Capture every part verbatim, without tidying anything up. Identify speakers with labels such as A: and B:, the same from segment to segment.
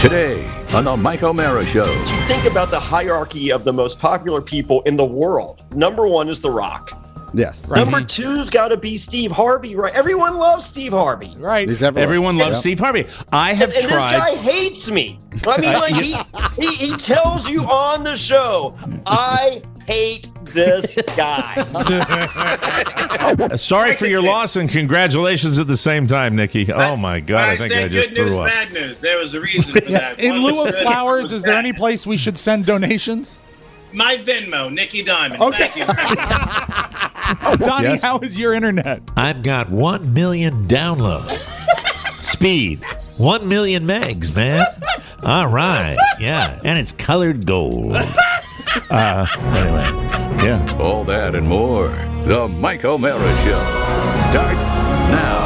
A: Today on the Mike O'Mara Show.
B: Think about the hierarchy of the most popular people in the world. Number one is The Rock.
C: Yes.
B: Right. Number two's got to be Steve Harvey, right? Everyone loves Steve Harvey.
D: Right.
C: Everyone,
D: everyone loves
C: yep.
D: Steve Harvey. I have
B: and, and
D: tried.
B: this guy hates me. I mean, like he, he he tells you on the show, I hate this guy.
D: Sorry for your loss and congratulations at the same time, Nikki. Oh my God, I, I think I just
E: good news,
D: threw up.
E: bad news. There was a reason for that.
F: In
E: One
F: lieu
E: was
F: of
E: good,
F: flowers,
E: was
F: is there
E: bad.
F: any place we should send donations?
E: My Venmo, Nikki Diamond.
F: Okay.
E: Thank you.
F: Donnie,
D: Yes.
F: how is your internet?
G: I've got one million downloads. Speed. One million megs, man. All right. Yeah. And it's colored gold.
D: Uh, anyway, yeah.
A: All that and more. The Mike O'Mara Show starts now.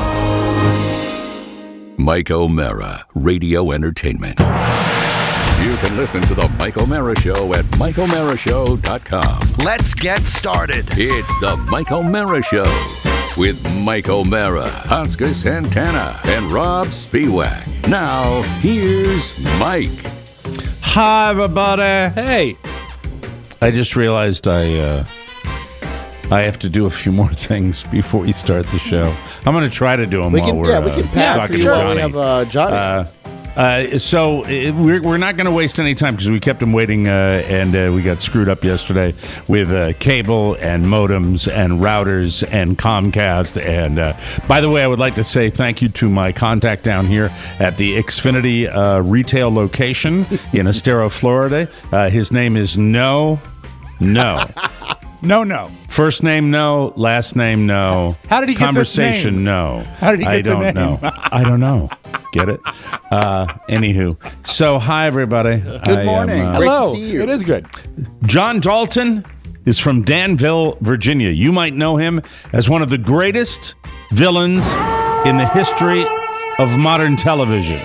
A: Mike O'Mara, Radio Entertainment. You can listen to the Mike O'Mara Show at mike o'mara show dot com.
H: Let's get started.
A: It's the Mike O'Mara Show with Mike O'Mara, Oscar Santana, and Rob Spiewak. Now, here's Mike.
D: Hi, everybody. Hey. I just realized I uh, I have to do a few more things before we start the show. I'm going to try to do them
C: We
D: while
C: can,
D: we're
C: yeah, we can
D: uh,
C: pass for
D: talking
C: you
D: to
C: while
D: Johnny.
C: we have uh, Johnny.
D: Uh, Uh, so it, we're, we're not going to waste any time because we kept him waiting uh, and uh, we got screwed up yesterday with uh, cable and modems and routers and Comcast. And uh, by the way, I would like to say thank you to my contact down here at the Xfinity uh, retail location in Estero, Florida. Uh, his name is No, No.
F: No, no.
D: First name, no. Last name, no.
F: How did he get this
D: Conversation,
F: name?
D: no.
F: How did he get
D: I
F: the
D: don't
F: name?
D: know. I don't know. Get it? Uh, anywho. So, hi, everybody.
C: Good
D: I
C: morning.
D: am, uh,
C: Great
F: Hello.
C: to see you.
F: It is good.
D: John Dalton is from Danville, Virginia. You might know him as one of the greatest villains in the history of modern television.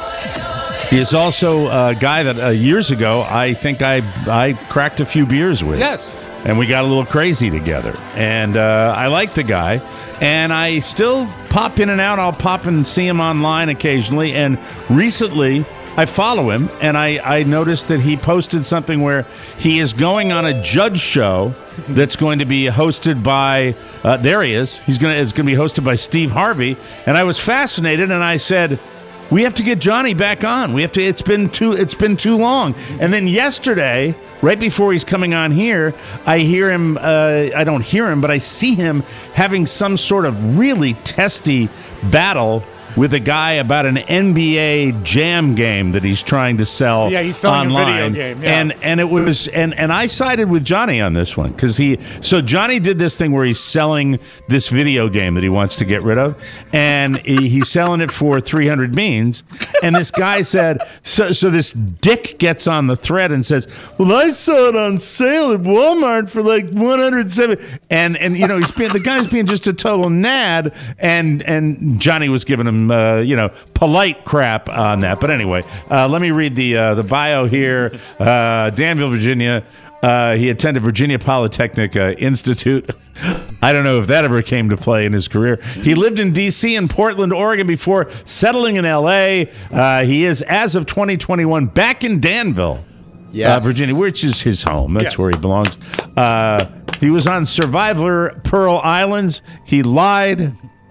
D: He is also a guy that uh, years ago I think I I cracked a few beers with.
F: Yes.
D: And we got a little crazy together. And uh, I like the guy. And I still pop in and out. I'll pop and see him online occasionally. And recently, I follow him, and I, I noticed that he posted something where he is going on a judge show that's going to be hosted by, uh, there he is. He's gonna It's going to be hosted by Steve Harvey. And I was fascinated, and I said, we have to get Johnny back on. We have to. It's been too. It's been too long. And then yesterday, right before he's coming on here, I hear him. Uh, I don't hear him, but I see him having some sort of really testy battle with a guy about an N B A Jam game that he's trying to sell.
F: Yeah, he's selling
D: online.
F: a video game. Yeah.
D: And and it was and and I sided with Johnny on this one because he. So Johnny did this thing where he's selling this video game that he wants to get rid of, and he, he's selling it for three hundred beans. And this guy said, so so this dick gets on the thread and says, "Well, I saw it on sale at Walmart for like one hundred seven." And and you know he's being the guy's being just a total nad, and and Johnny was giving him. Uh, you know, polite crap on that. But anyway, uh, let me read the uh, the bio here. Uh, Danville, Virginia. Uh, he attended Virginia Polytechnic uh, Institute. I don't know if that ever came to play in his career. He lived in D C and Portland, Oregon before settling in L A. Uh, he is, as of twenty twenty-one, back in Danville,
C: Yes.
D: uh, Virginia, which is his home. That's
F: Yes.
D: where he belongs. Uh, he was on Survivor Pearl Islands. He lied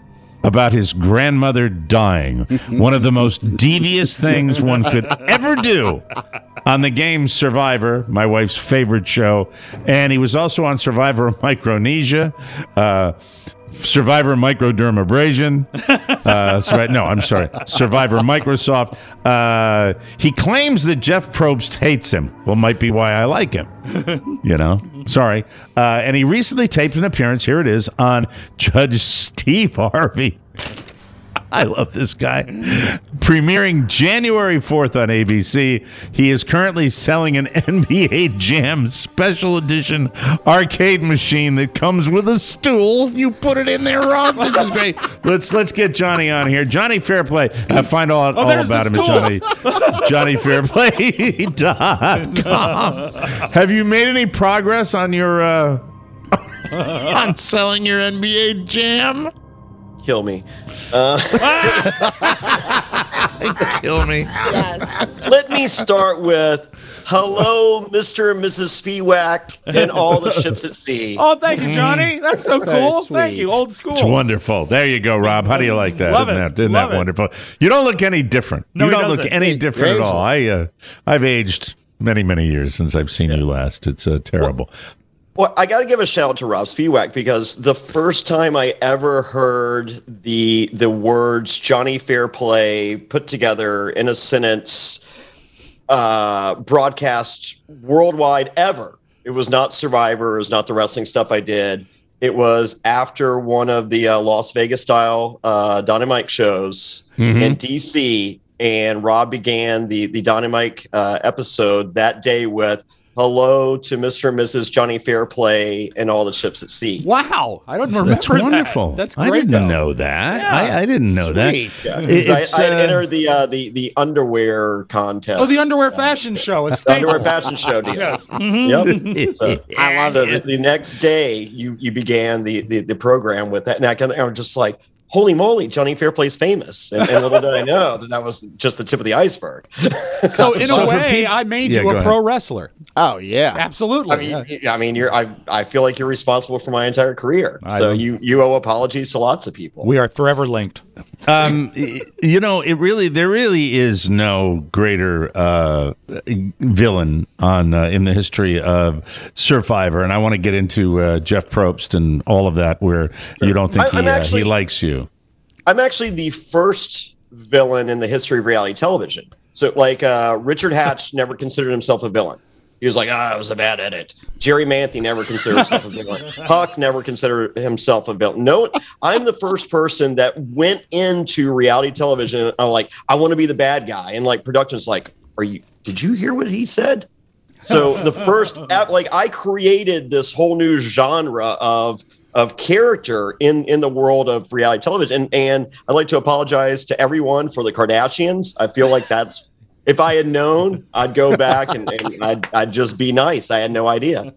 D: about his grandmother dying. One of the most devious things one could ever do on the game Survivor, my wife's favorite show. And he was also on Survivor Micronesia, uh, Survivor Microdermabrasion. Uh, Sur- no, I'm sorry. Survivor Microsoft. Uh, he claims that Jeff Probst hates him. Well, might be why I like him. You know, sorry. Uh, and he recently taped an appearance. Here it is on Judge Steve Harvey. I love this guy. Premiering January fourth on A B C. He is currently selling an N B A Jam special edition arcade machine that comes with a stool. You put it in there, Rob. This is great. Let's let's get Johnny on here. Johnny Fairplay. I find all, all
F: there's
D: about
F: the
D: him at Johnny Johnny Fairplay dot com. Have you made any progress on your uh, on selling your N B A Jam?
B: Kill me. Uh,
G: Kill me.
B: Let me start with hello, Mister and Missus Spiewak, and all the ships at sea.
F: Oh, thank you, Johnny. That's so cool.
C: sweet.
F: Thank you. Old school.
D: It's wonderful. There you go, Rob. How do you like that?
F: Love
D: Isn't
F: it.
D: that, isn't
F: Love
D: that
F: it.
D: wonderful? You don't look any different.
F: No,
D: you
F: he
D: don't look
F: doesn't.
D: any
C: He-
D: different at
C: you're
D: all. I, uh, I've aged many, many years since I've seen you last. It's uh, terrible.
B: Well, I got to give a shout out to Rob Spiewak because the first time I ever heard the the words Johnny Fairplay put together in a sentence, uh, broadcast worldwide ever, it was not Survivor, it was not the wrestling stuff I did. It was after one of the uh, Las Vegas style uh, Dynamite shows in D C, and Rob began the the Dynamite uh, episode that day with hello to Mister and Missus Johnny Fairplay and all the ships at sea.
F: Wow. I don't remember
D: That's wonderful.
F: that. That's great.
D: I didn't
F: though.
D: know that.
F: Yeah.
D: I, I didn't know that.
C: Sweet.
B: Yeah, 'cause
D: It- it's,
B: I, I
D: uh,
B: entered the uh, the the underwear contest.
F: Oh, the underwear fashion show. A
B: The
F: staple.
B: underwear fashion show deal.
F: Yes.
B: Yep. So,
C: I love
B: so
C: it.
B: the, the next day, you you began the the, the program with that, and I, can, I was just like, holy moly, Johnny Fairplay's famous, and, and little did I know that that was just the tip of the iceberg.
F: So in
D: So
F: a
D: for
F: way,
D: Pete-
F: I made
D: Yeah,
F: you
D: go
F: a
D: ahead.
F: pro wrestler.
C: Oh yeah.
F: Absolutely.
B: I mean,
F: yeah.
B: you- I mean, you're I I feel like you're responsible for my entire career,
F: I
B: so
F: know.
B: you you owe apologies to lots of people.
F: We are forever linked.
D: Um, y- you know, it really, there really is no greater uh, villain on uh, in the history of Survivor, and I want to get into uh, Jeff Probst and all of that, where you don't think
B: I-
D: he,
B: I'm
D: uh,
B: actually-
D: he likes you.
B: I'm actually the first villain in the history of reality television. So, like, uh, Richard Hatch never considered himself a villain. He was like, ah, it was a bad edit. Jerry Manthe never considered himself a villain. Huck never considered himself a villain. No, I'm the first person that went into reality television. And I'm like, I want to be the bad guy. And like, production's like, are you, did you hear what he said? So the first, app, like, I created this whole new genre of of character in in the world of reality television, and, and I'd like to apologize to everyone for the Kardashians. I feel like that's, if I had known, I'd go back and, and I'd, I'd just be nice. I had no idea.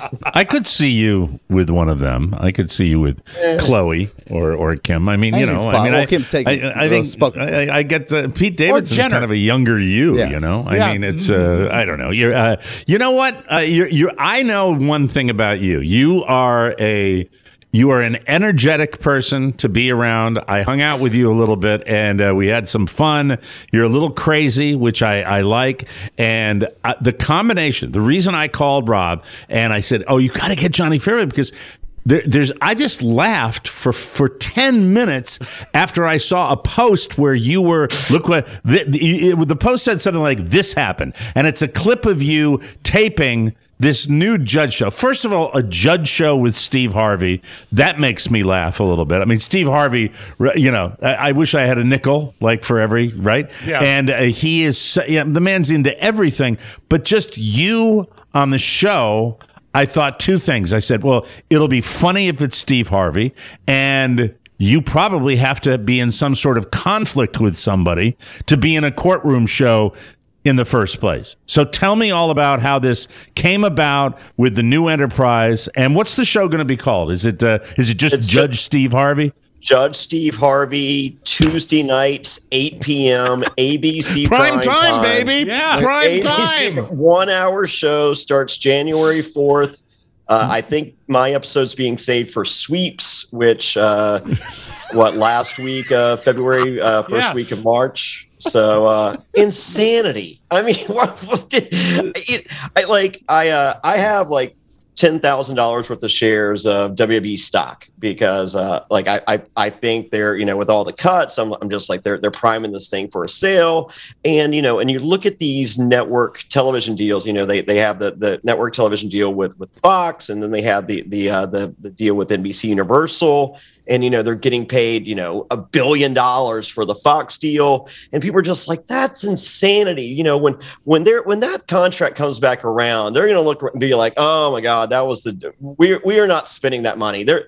D: I could see you with one of them. I could see you with Chloe or, or Kim. I mean,
C: I
D: you
C: think
D: know,
C: it's
D: I mean,
C: Bob. Well,
D: I,
C: Kim's taking
D: I, I
C: the
D: think
C: spoken for.
D: I, I get the, Pete Davidson's
F: Jenner.
D: kind of a younger you.
C: Yes.
D: You know, I
F: Yeah.
D: mean, it's uh, I don't know. You're, uh, you know what? Uh, you're, you're. I know one thing about you. You are a. You are an energetic person to be around. I hung out with you a little bit, and uh, we had some fun. You're a little crazy, which I, I like. And uh, the combination, the reason I called Rob, and I said, oh, you got to get Johnny Fairplay, because there, there's, I just laughed for, for ten minutes after I saw a post where you were, look what, the, the, it, the post said something like, this happened. And it's a clip of you taping this new judge show. First of all, a judge show with Steve Harvey. That makes me laugh a little bit. I mean, Steve Harvey, you know, I, I wish I had a nickel, like for every, right?
F: Yeah.
D: And uh, he is, so- yeah, the man's into everything. But just you on the show, I thought two things. I said, well, it'll be funny if it's Steve Harvey, and you probably have to be in some sort of conflict with somebody to be in a courtroom show in the first place. So tell me all about how this came about with the new enterprise, and what's the show going to be called? Is it uh, is it just
B: It's
D: Judge
B: ju-
D: Steve Harvey?
B: Judge Steve Harvey, Tuesday nights, eight p.m., A B C
D: Prime time, baby.
F: Yeah.
D: Prime
B: A B C
D: time.
B: One-hour show starts January fourth. Uh, I think my episode's being saved for Sweeps, which uh, what last week, uh, February uh, first
F: Yeah.
B: week of March. So uh, insanity. I mean, what, what did, it, I like I uh, I have like ten thousand dollars worth of shares of W W E stock because uh, like I, I I think they're, you know, with all the cuts, I'm I'm just like they're they're priming this thing for a sale. And you know, and you look at these network television deals, you know, they they have the the network television deal with with Fox, and then they have the the uh, the the deal with N B C Universal. And, you know, they're getting paid, you know, a billion dollars for the Fox deal. And people are just like, that's insanity. You know, when when they're when that contract comes back around, they're going to look and be like, oh, my God, that was the we we are not spending that money. They're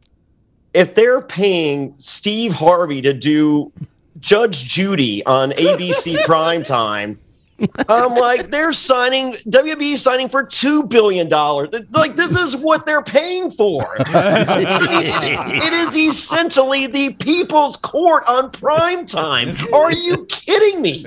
B: if they're paying Steve Harvey to do Judge Judy on A B C primetime, I'm like, they're signing, W W E signing for two billion dollars. Like, this is what they're paying for. It is essentially the People's Court on prime time. Are you kidding me?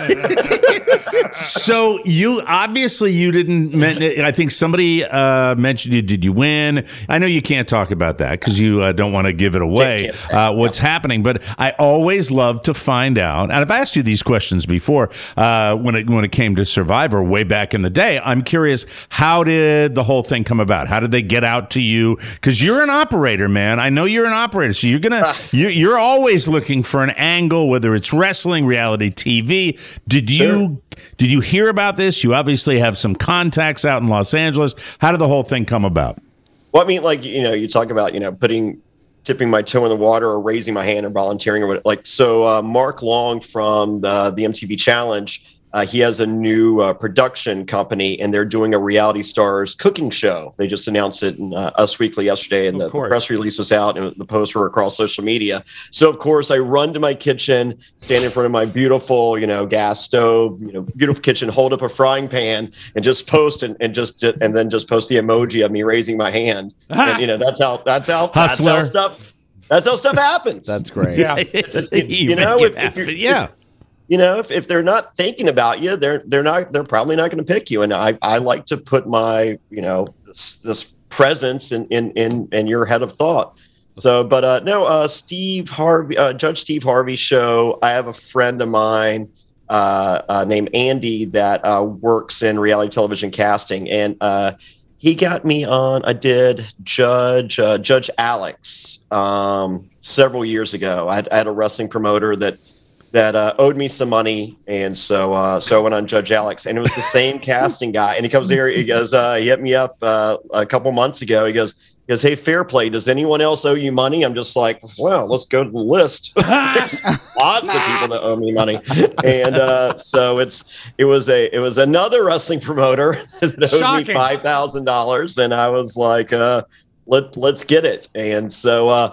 D: So you obviously you didn't. Men- I think somebody uh, mentioned you. Did you win? I know you can't talk about that because you uh, don't want to give it away. Uh, what's happening? But I always love to find out. And I've asked you these questions before uh, when it when it came to Survivor way back in the day. I'm curious, how did the whole thing come about? How did they get out to you? Because you're an operator, man. I know you're an operator, so you're gonna you, you're always looking for an angle, whether it's wrestling, reality T V. Did you? Sure. Did you hear about this? You obviously have some contacts out in Los Angeles. How did the whole thing come about?
B: Well, I mean, like, you know, you talk about, you know, putting, tipping my toe in the water or raising my hand or volunteering or what, like, so uh, Mark Long from the, the M T V Challenge, uh, he has a new uh, production company and they're doing a Reality Stars cooking show. They just announced it in uh, Us Weekly yesterday, and the, the press release was out and the posts were across social media. So, of course, I run to my kitchen, stand in front of my beautiful, you know, gas stove, you know, beautiful kitchen, hold up a frying pan and just post and, and just and then just post the emoji of me raising my hand. And, you know, that's how that's how, that's how stuff that's how stuff happens.
C: That's great.
F: Yeah.
B: you, you know, if, if you're,
D: yeah.
B: If, You know, if, if they're not thinking about you, they're they're not they're probably not going to pick you. And I, I like to put my, you know, this, this presence in, in in in your head of thought. So, but uh, no, uh, Steve Harvey, uh, Judge Steve Harvey's show. I have a friend of mine uh, uh, named Andy that uh, works in reality television casting, and uh, he got me on. I did Judge uh, Judge Alex um, several years ago. I had, I had a wrestling promoter that. that uh, owed me some money. And so uh, so I went on Judge Alex, and it was the same casting guy. And he comes here, he goes, uh, he hit me up uh, a couple months ago. He goes, he goes, hey, Fair Play, does anyone else owe you money? I'm just like, well, let's go to the list. There's lots of people that owe me money. And uh, so it's it was a it was another wrestling promoter that owed Shocking. me five thousand dollars. And I was like, uh, let, let's get it. And so uh,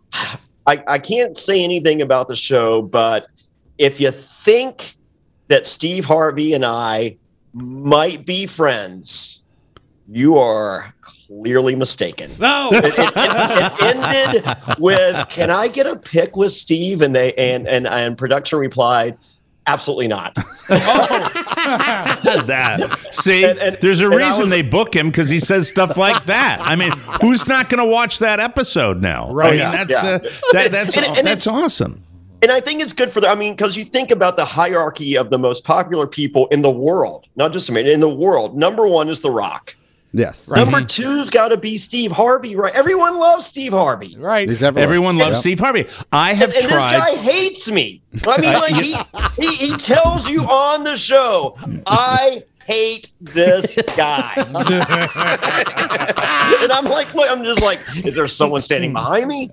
B: I, I can't say anything about the show, but if you think that Steve Harvey and I might be friends, you are clearly mistaken.
F: No,
B: it, it, it, it ended with, "Can I get a pic with Steve?" And they and and and production replied, "Absolutely not."
D: that see,
B: and, and,
D: there's a reason
B: was,
D: they book him, because he says stuff like that. I mean, who's not going to watch that episode now?
B: Right?
D: I mean,
B: yeah,
D: that's
B: yeah.
D: Uh, that, that's
B: and, and
D: that's awesome.
B: And I think it's good for the, I mean, because you think about the hierarchy of the most popular people in the world, not just America, in the world. Number one is The Rock.
C: Yes.
B: Right. Number two's got to be Steve Harvey, right? Everyone loves Steve Harvey.
F: Right.
D: Everyone loves
B: yep.
D: Steve Harvey. I have
B: and, and
D: tried.
B: this guy hates me. I mean, like he, he he tells you on the show, I hate this guy. And I'm like, look, I'm just like, is there someone standing behind me?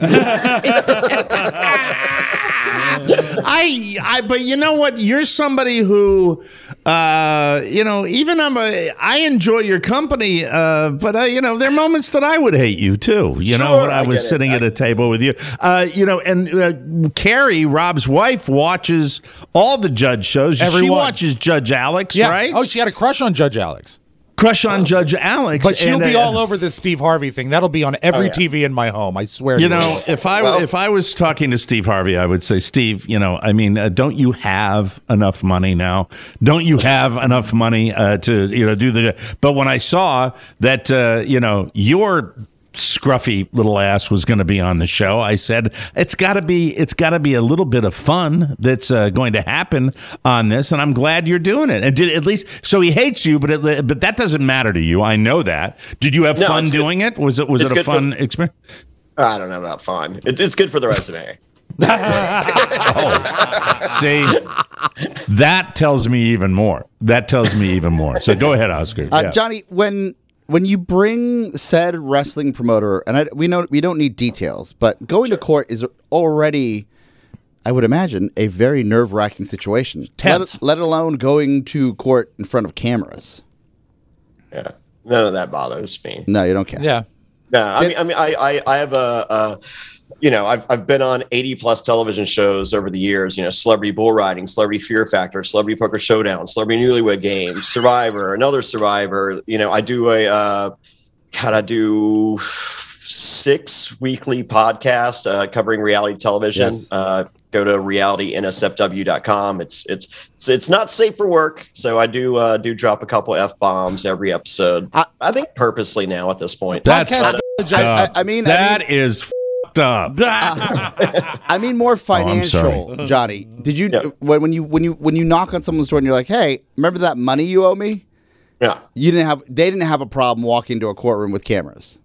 D: I, I, but you know what? You're somebody who, uh, you know, even I'm a, I enjoy your company, uh, but uh, you know, there are moments that I would hate you too. You
B: sure,
D: know, when I,
B: I
D: was sitting
B: I,
D: at a table with you, uh, you know, and uh, Carrie, Rob's wife, watches all the Judge shows.
F: Everyone.
D: She watches Judge Alex,
F: yeah.
D: right?
F: Oh, she had a crush on Judge Alex.
D: Crush on Judge Alex.
F: But she'll
D: and,
F: be
D: uh,
F: all over this Steve Harvey thing. That'll be on every
B: oh, yeah.
F: T V in my home. I swear.
D: You
F: to
D: know, if I
B: well,
D: if I was talking to Steve Harvey, I would say, Steve, you know, I mean, uh, don't you have enough money now? Don't you have enough money uh, to, you know, do the? But when I saw that, uh, you know, your scruffy little ass was going to be on the show, I said it's got to be it's got to be a little bit of fun that's uh, going to happen on this, and I'm glad you're doing it. And did at least so he hates you, but it, but that doesn't matter to you. I know that. Did you have
B: no,
D: fun doing
B: good.
D: it? Was it was
B: it's
D: it a fun
B: for,
D: experience?
B: I don't know about fun. It, it's good for the resume.
D: Oh, see, that tells me even more. That tells me even more. So go ahead, Oscar.
C: Uh,
D: yeah.
C: Johnny, when when you bring said wrestling promoter, and I, we know we don't need details, but going sure. to court is already, I would imagine, a very nerve-wracking situation.
F: Tense.
C: Let, let alone going to court in front of cameras.
B: Yeah, none of that bothers me.
C: No, you don't care.
F: Yeah.
B: No, I mean, I mean, I, I, I have a, a, you know, I've I've been on eighty plus television shows over the years. You know, Celebrity Bull Riding, Celebrity Fear Factor, Celebrity Poker Showdown, Celebrity Newlywed Games, Survivor, another Survivor. You know, I do a uh, God, I do six weekly podcasts uh, covering reality television.
C: Yes.
B: Uh, go to reality N S F W dot com. It's it's it's it's not safe for work, so I do uh, do drop a couple F bombs every episode. I, I think purposely now at this point.
D: That's
F: Podcast-
D: fucked
C: I,
D: up.
C: I, I mean,
D: That
C: I mean,
D: is fucked up.
C: I mean more financial,
D: sorry.
C: Johnny. Did you
B: Yeah.
C: when when you when you when you knock on someone's door and you're like, "Hey, remember that money you owe me?"
B: Yeah.
C: You didn't have they didn't have a problem walking into a courtroom with cameras.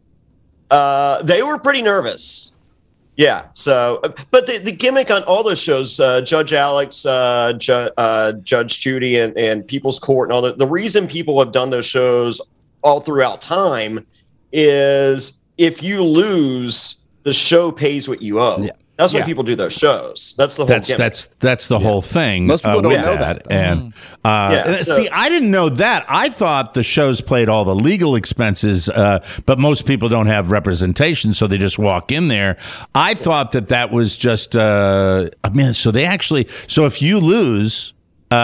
B: Uh, they were pretty nervous. Yeah. So, but the, the gimmick on all those shows, uh, Judge Alex, uh, Ju- uh, Judge Judy, and, and People's Court, and all that, the reason people have done those shows all throughout time is if you lose, the show pays what you owe.
C: Yeah.
B: That's why
F: Yeah.
B: people do those shows. That's the whole
D: That's
B: gimmick.
D: that's that's the whole thing.
C: Most people
D: uh,
C: don't
D: with
C: know that, though.
D: And uh,
B: Yeah,
D: and
B: so-
D: see, I didn't know that. I thought the shows played all the legal expenses, uh, but most people don't have representation, so they just walk in there. I thought that that was just. Uh, I mean, so they actually. So if you lose,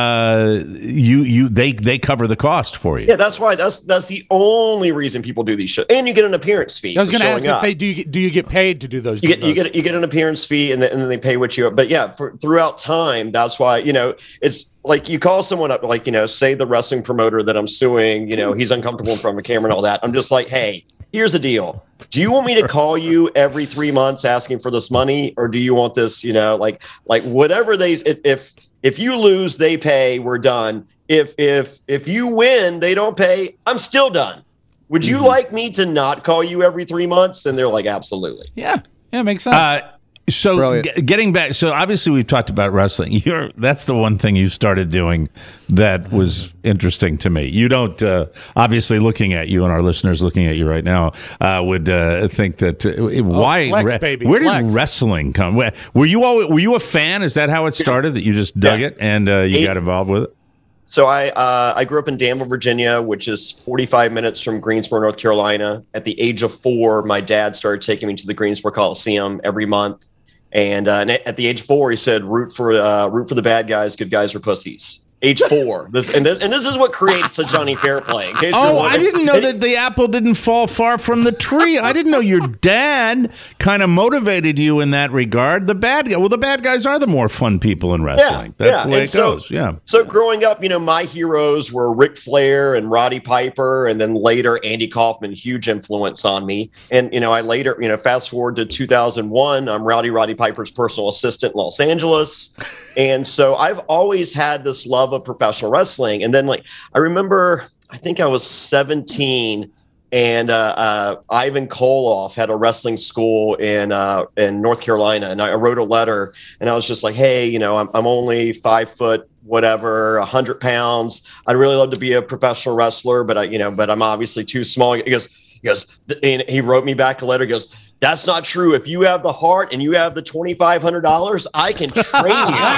D: uh, you you they they cover the cost for you.
B: Yeah, that's why that's that's the only reason people do these shows, and you get an appearance fee.
F: I was
B: for
F: going to ask
B: showing
F: if
B: up.
F: they do. You get, do you get paid to do those?
B: You get you
F: those?
B: get you get an appearance fee, and then, and then they pay what you. But yeah, for throughout time, that's why you know it's like you call someone up, like you know, say the wrestling promoter that I'm suing, you know, he's uncomfortable in front of a camera and all that. I'm just like, hey, here's the deal. Do you want me to call you every three months asking for this money, or do you want this? You know, like like whatever they if if, if you lose, they pay. We're done. If if if you win, they don't pay. I'm still done. Would you like me to not call you every three months? And they're like, absolutely.
F: Yeah, yeah, makes sense.
D: Uh, so
C: Brilliant.
D: g- getting back, so obviously we've talked about wrestling. You're that's the one thing you started doing that was interesting to me. You don't uh, obviously looking at you and our listeners looking at you right now uh, would uh, think that uh, why
F: flex,
D: re-
F: baby,
D: where
F: flex.
D: did wrestling come? Where- Were you all, were you a fan? Is that how it started? That you just dug
B: Yeah.
D: it and uh, you
B: Eight-
D: got involved with it?
B: So I uh, I grew up in Danville, Virginia, which is forty-five minutes from Greensboro, North Carolina. At the age of four, my dad started taking me to the Greensboro Coliseum every month. And, uh, and at the age of four, he said, root for uh, root for the bad guys, good guys are pussies. Age four. This, and, this, and this is what creates a Johnny Fairplay. In case you're
D: Oh, I
B: wondering.
D: didn't know that the apple didn't fall far from the tree. I didn't know your dad kind of motivated you in that regard. The bad guy. Well, the bad guys are the more fun people in wrestling. That's
B: yeah.
D: the way
B: And
D: it
B: so-
D: goes. Yeah.
B: So growing up, you know, my heroes were Ric Flair and Roddy Piper, and then later Andy Kaufman, huge influence on me. And, you know, I later, you know, fast forward to two thousand one, I'm Rowdy Roddy Piper's personal assistant in Los Angeles. And so I've always had this love of professional wrestling. And then, like, I remember, I think I was seventeen, and uh, uh, Ivan Koloff had a wrestling school in uh, in North Carolina, and I wrote a letter, and I was just like, hey, you know, I'm I'm only five foot whatever, a hundred pounds. I'd really love to be a professional wrestler, but I, you know, but I'm obviously too small. He goes, he goes, and he wrote me back a letter. He goes, that's not true. If you have the heart and you have the twenty-five hundred dollars, I can train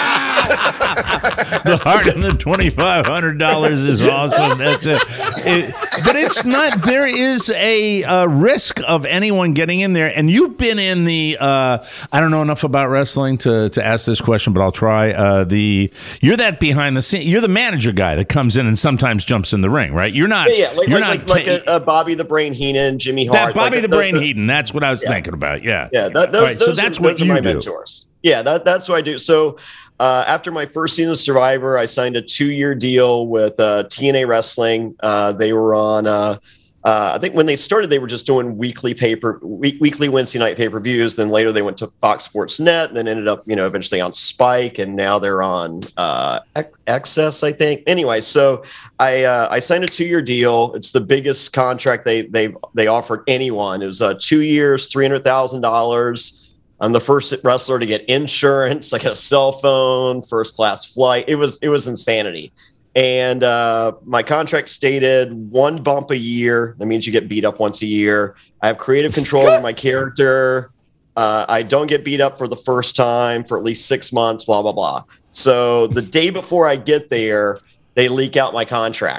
B: you.
D: The heart and the twenty-five hundred dollars is awesome. That's it. it. But it's not, there is a uh, risk of anyone getting in there. And you've been in the, uh, I don't know enough about wrestling to, to ask this question, but I'll try. Uh, the You're that behind the scene, you're the manager guy that comes in and sometimes jumps in the ring, right? You're not,
B: Yeah, yeah, like
D: you're
B: like,
D: not
B: like,
D: ta-
B: like a, a Bobby the Brain Heenan, Jimmy Hart,
D: that Bobby
B: like
D: the
B: those-
D: Brain
B: those-
D: Heaton. That's what I was thinking about. Yeah.
B: Yeah, that, those,
D: All right, so
B: those
D: that's
B: are,
D: what
B: those are
D: you
B: my
D: do.
B: mentors. Yeah, that, that's what I do. So uh, after my first season of Survivor, I signed a two-year deal with uh, T N A Wrestling. Uh, they were on. Uh, uh, I think when they started, they were just doing weekly paper, week, weekly Wednesday night pay-per-views. Then later they went to Fox Sports Net, and then ended up, you know, eventually on Spike, and now they're on uh, X- Access, I think. Anyway, so I uh, I signed a two-year deal. It's the biggest contract they they they offered anyone. It was uh, two years, three hundred thousand dollars. I'm the first wrestler to get insurance. I got a cell phone, first class flight. It was it was insanity. And uh, my contract stated one bump a year. That means you get beat up once a year. I have creative control over my character. Uh, I don't get beat up for the first time for at least six months, blah, blah, blah. So the day before I get there, they leak out my contract.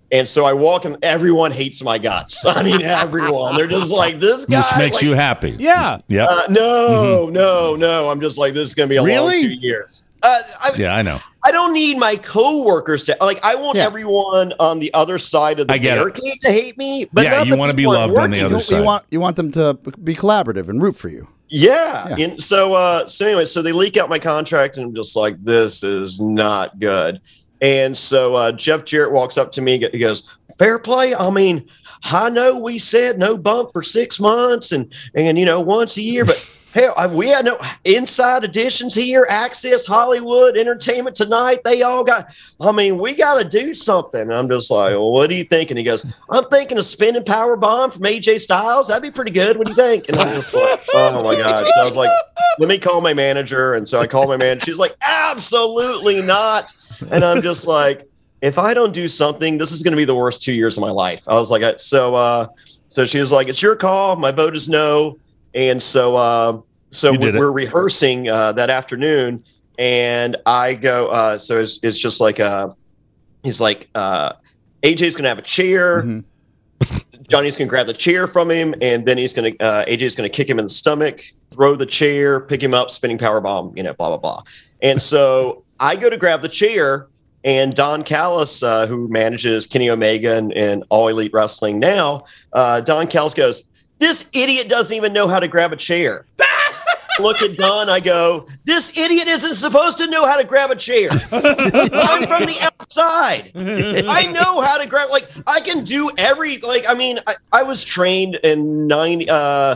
B: And so I walk and everyone hates my guts. I mean, everyone. They're just like, this guy.
D: Which makes
B: like,
D: you happy.
F: Yeah.
D: Yeah.
B: Uh, no,
D: Mm-hmm.
B: no, no. I'm just like, this is going to be a
D: Really?
B: long two years. Uh, I,
D: Yeah, I know.
B: I don't need my coworkers to like. I want
C: Yeah.
B: everyone on the other side of the
D: I get it.
B: barricade to hate me. But
D: Yeah,
B: not
D: you
B: the
D: wanna be
B: people I'm
D: loved on the
B: working
D: other
B: with.
D: side.
C: You want you want them to be collaborative and root for you.
B: Yeah.
C: Yeah.
B: And so, uh, so anyway, so they leak out my contract, and I'm just like, this is not good. And so uh, Jeff Jarrett walks up to me. He goes, "Fair play. I mean, I know we said no bump for six months, and and you know once a year, but." Hell, I, we had no inside editions here, Access, Hollywood, Entertainment Tonight. They all got, I mean, we got to do something. And I'm just like, well, what do you think? And he goes, I'm thinking of spinning Power Bomb from A J Styles. That'd be pretty good. What do you think? And I'm just like, oh my God. So I was like, let me call my manager. And so I called my manager. She's like, absolutely not. And I'm just like, if I don't do something, this is going to be the worst two years of my life. I was like, so, uh, so she was like, it's your call. My vote is no. And so, uh, so
D: You
B: we're,
D: did it.
B: we're rehearsing uh, that afternoon, and I go. Uh, so it's, it's just like uh, he's like, uh, A J's gonna have a chair.
C: Mhm.
B: Johnny's gonna grab the chair from him, and then he's gonna uh, A J's gonna kick him in the stomach, throw the chair, pick him up, spinning power bomb, you know, blah blah blah. And so I go to grab the chair, and Don Callis, uh, who manages Kenny Omega and, and All Elite Wrestling now, uh, Don Callis goes, this idiot doesn't even know how to grab a chair. Look at Don. I go, this idiot isn't supposed to know how to grab a chair. I'm from the outside. I know how to grab, like, I can do every, like, I mean, I, I was trained in ninety, uh,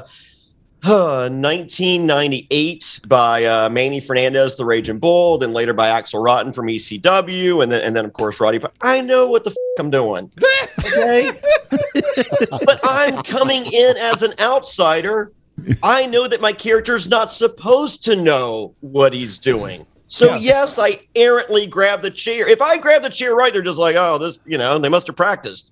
B: uh, nineteen ninety-eight by uh, Manny Fernandez, the Raging Bull, then later by Axel Rotten from E C W, and then, and then of course, Roddy. I know what the f- I'm doing. Okay. But I'm coming in as an outsider. I know that my character's not supposed to know what he's doing. So
F: Yeah.
B: yes, I errantly grab the chair. If I grab the chair right, they're just like, oh, this, you know, they must have practiced.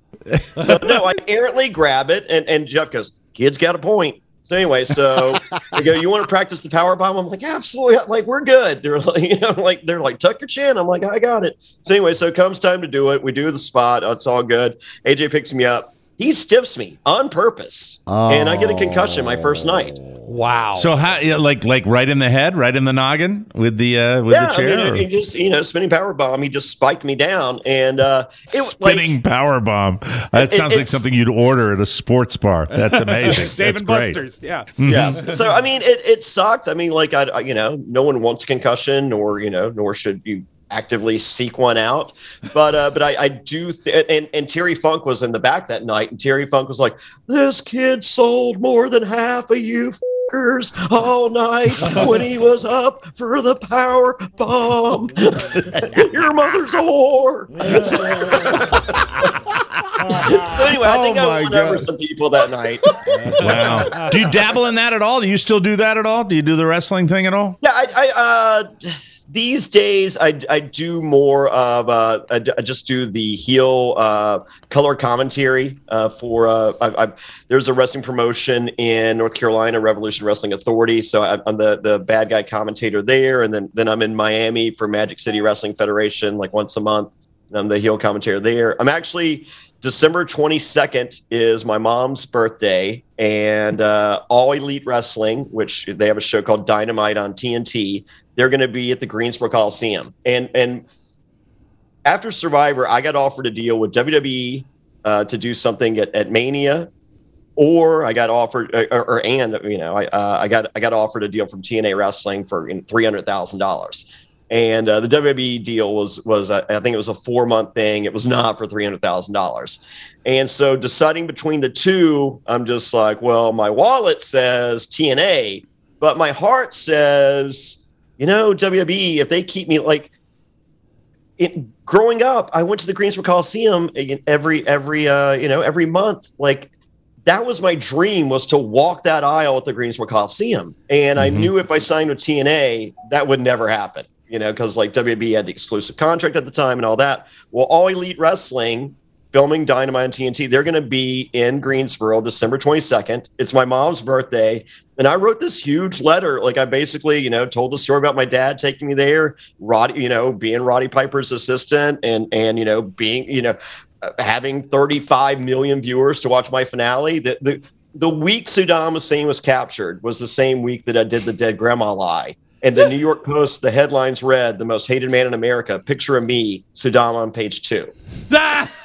B: So no, I errantly grab it, and, and Jeff goes, kid's got a point. So anyway, so they go, you want to practice the power bomb? I'm like, absolutely. Like, we're good. They're like, you know, like, they're like, tuck your chin. I'm like, I got it. So anyway, so it comes time to do it. We do the spot. It's all good. A J picks me up. He stiffs me on purpose. And I get a concussion my first night.
F: Wow.
D: So how, yeah, like, like right in the head, right in the noggin with the uh, with
B: Yeah,
D: the
B: I
D: chair,
B: mean,
D: or-
B: it, it just, you know, spinning power bomb. He just spiked me down. And uh, it was like,
D: spinning power bomb. That
B: It-
D: sounds like
B: it's-
D: something you'd order at a sports bar. That's amazing.
F: Dave
D: That's
F: and
D: great.
F: Buster's. Yeah.
B: yes. So I mean, it, it sucked. I mean, like I, I, you know, no one wants a concussion, or you know, nor should you actively seek one out. But uh, but I, I do, th- and and Terry Funk was in the back that night, and Terry Funk was like, "This kid sold more than half of you fuckers all night when he was up for the power bomb. Your mother's a whore." So anyway, I think
C: Oh
B: I
C: my
B: won over
C: God.
B: some people that night.
D: Wow. Do you dabble in that at all? Do you still do that at all? Do you do the wrestling thing at all?
B: Yeah, I, I uh, these days I, I do more of uh, I, I just do the heel uh, color commentary uh, for uh, I, I, there's a wrestling promotion in North Carolina, Revolution Wrestling Authority. So I, I'm the the bad guy commentator there, and then then I'm in Miami for Magic City Wrestling Federation like once a month. And I'm the heel commentator there. I'm actually December twenty-second is my mom's birthday, and uh, All Elite Wrestling, which they have a show called Dynamite on T N T. They're going to be at the Greensboro Coliseum. And and after Survivor, I got offered a deal with W W E uh, to do something at, at Mania, or I got offered, or, or and you know, I uh, I got I got offered a deal from T N A Wrestling for three hundred thousand dollars. And uh, the W W E deal was was uh, I think it was a four month thing. It was not for three hundred thousand dollars. And so deciding between the two, I'm just like, well, my wallet says T N A, but my heart says, you know, W W E. If they keep me like, it, growing up, I went to the Greensboro Coliseum every every uh, you know every month. Like that was my dream, was to walk that aisle at the Greensboro Coliseum. And I knew if I signed with T N A, that would never happen. You know, because like W W E had the exclusive contract at the time and all that. Well, All Elite Wrestling, filming Dynamite on T N T, they're going to be in Greensboro December twenty-second. It's my mom's birthday. And I wrote this huge letter. Like I basically, you know, told the story about my dad taking me there, Roddy, you know, being Roddy Piper's assistant and, and, you know, being, you know, having thirty-five million viewers to watch my finale. The, the, the week Saddam Hussein was captured was the same week that I did the Dead Grandma lie. And the New York Post, the headlines read, "The most hated man in America, picture of me, Saddam on page two." So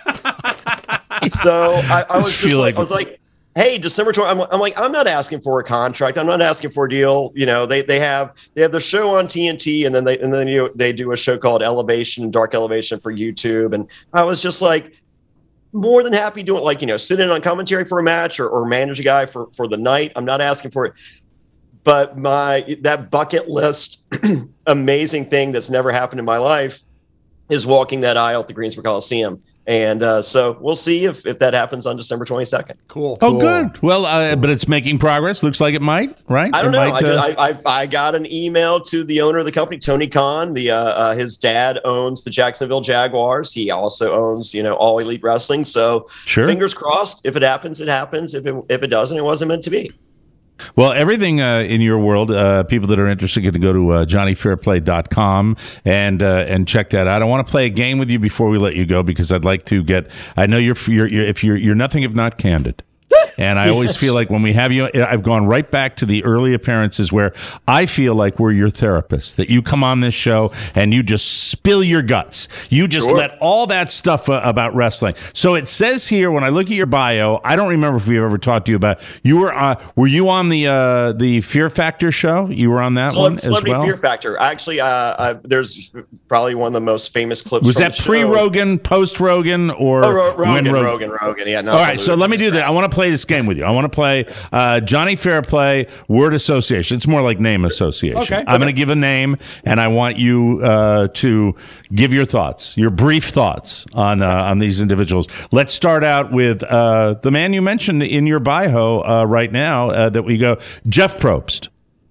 B: I, I was just
D: Feel
B: like,
D: like-
B: I was like, hey, December twentieth, I'm, I'm like, I'm not asking for a contract. I'm not asking for a deal. You know, they they have they have their show on T N T, and then they and then you know, they do a show called Elevation, Dark Elevation for YouTube. And I was just like, more than happy doing, like, you know, sit in on commentary for a match or, or manage a guy for, for the night. I'm not asking for it. But my that bucket list amazing thing that's never happened in my life is walking that aisle at the Greensboro Coliseum. And uh, so we'll see if, if that happens on December twenty-second.
F: Cool.
D: Oh, good. Well, uh, but it's making progress. Looks like it might, right?
B: I don't
D: It
B: know.
D: might,
B: I,
D: uh,
B: just, I, I I got an email to the owner of the company, Tony Khan. The uh, uh, his dad owns the Jacksonville Jaguars. He also owns, you know, All Elite Wrestling. So
D: Sure.
B: fingers crossed. If it happens, it happens. If it if it doesn't, it wasn't meant to be.
D: Well, everything uh, in your world, uh, people that are interested get to go to uh, johnny fair play dot com and uh, and check that out. I want to play a game with you before we let you go because I'd like to get. I know you're you're, you're if you're you're nothing if not candid. And I always feel like when we have you, I've gone right back to the early appearances where I feel like we're your therapist, that you come on this show and you just spill your guts. You just
B: Sure.
D: let all that stuff uh, about wrestling. So it says here, when I look at your bio, I don't remember if we've ever talked to you about, you were, uh, were you on the uh, the Fear Factor show? You were on that one as
B: Celebrity
D: well?
B: Fear Factor. Actually, uh, uh, there's probably one of the most famous clips.
D: Was
B: from
D: that
B: the show.
D: pre-Rogan, post-Rogan, or
B: Oh, Ro- Rogan,
D: when
B: Rogan, Rogan, Yeah. No,
D: All right, so let me do that. I want to play this game with you. I want to play uh, Johnny Fairplay word association. It's more like name association.
F: Okay.
D: I'm going to give a name, and I want you uh, to give your thoughts, your brief thoughts on uh, on these individuals. Let's start out with uh, the man you mentioned in your bio uh, right now. Uh, that we go, Jeff Probst.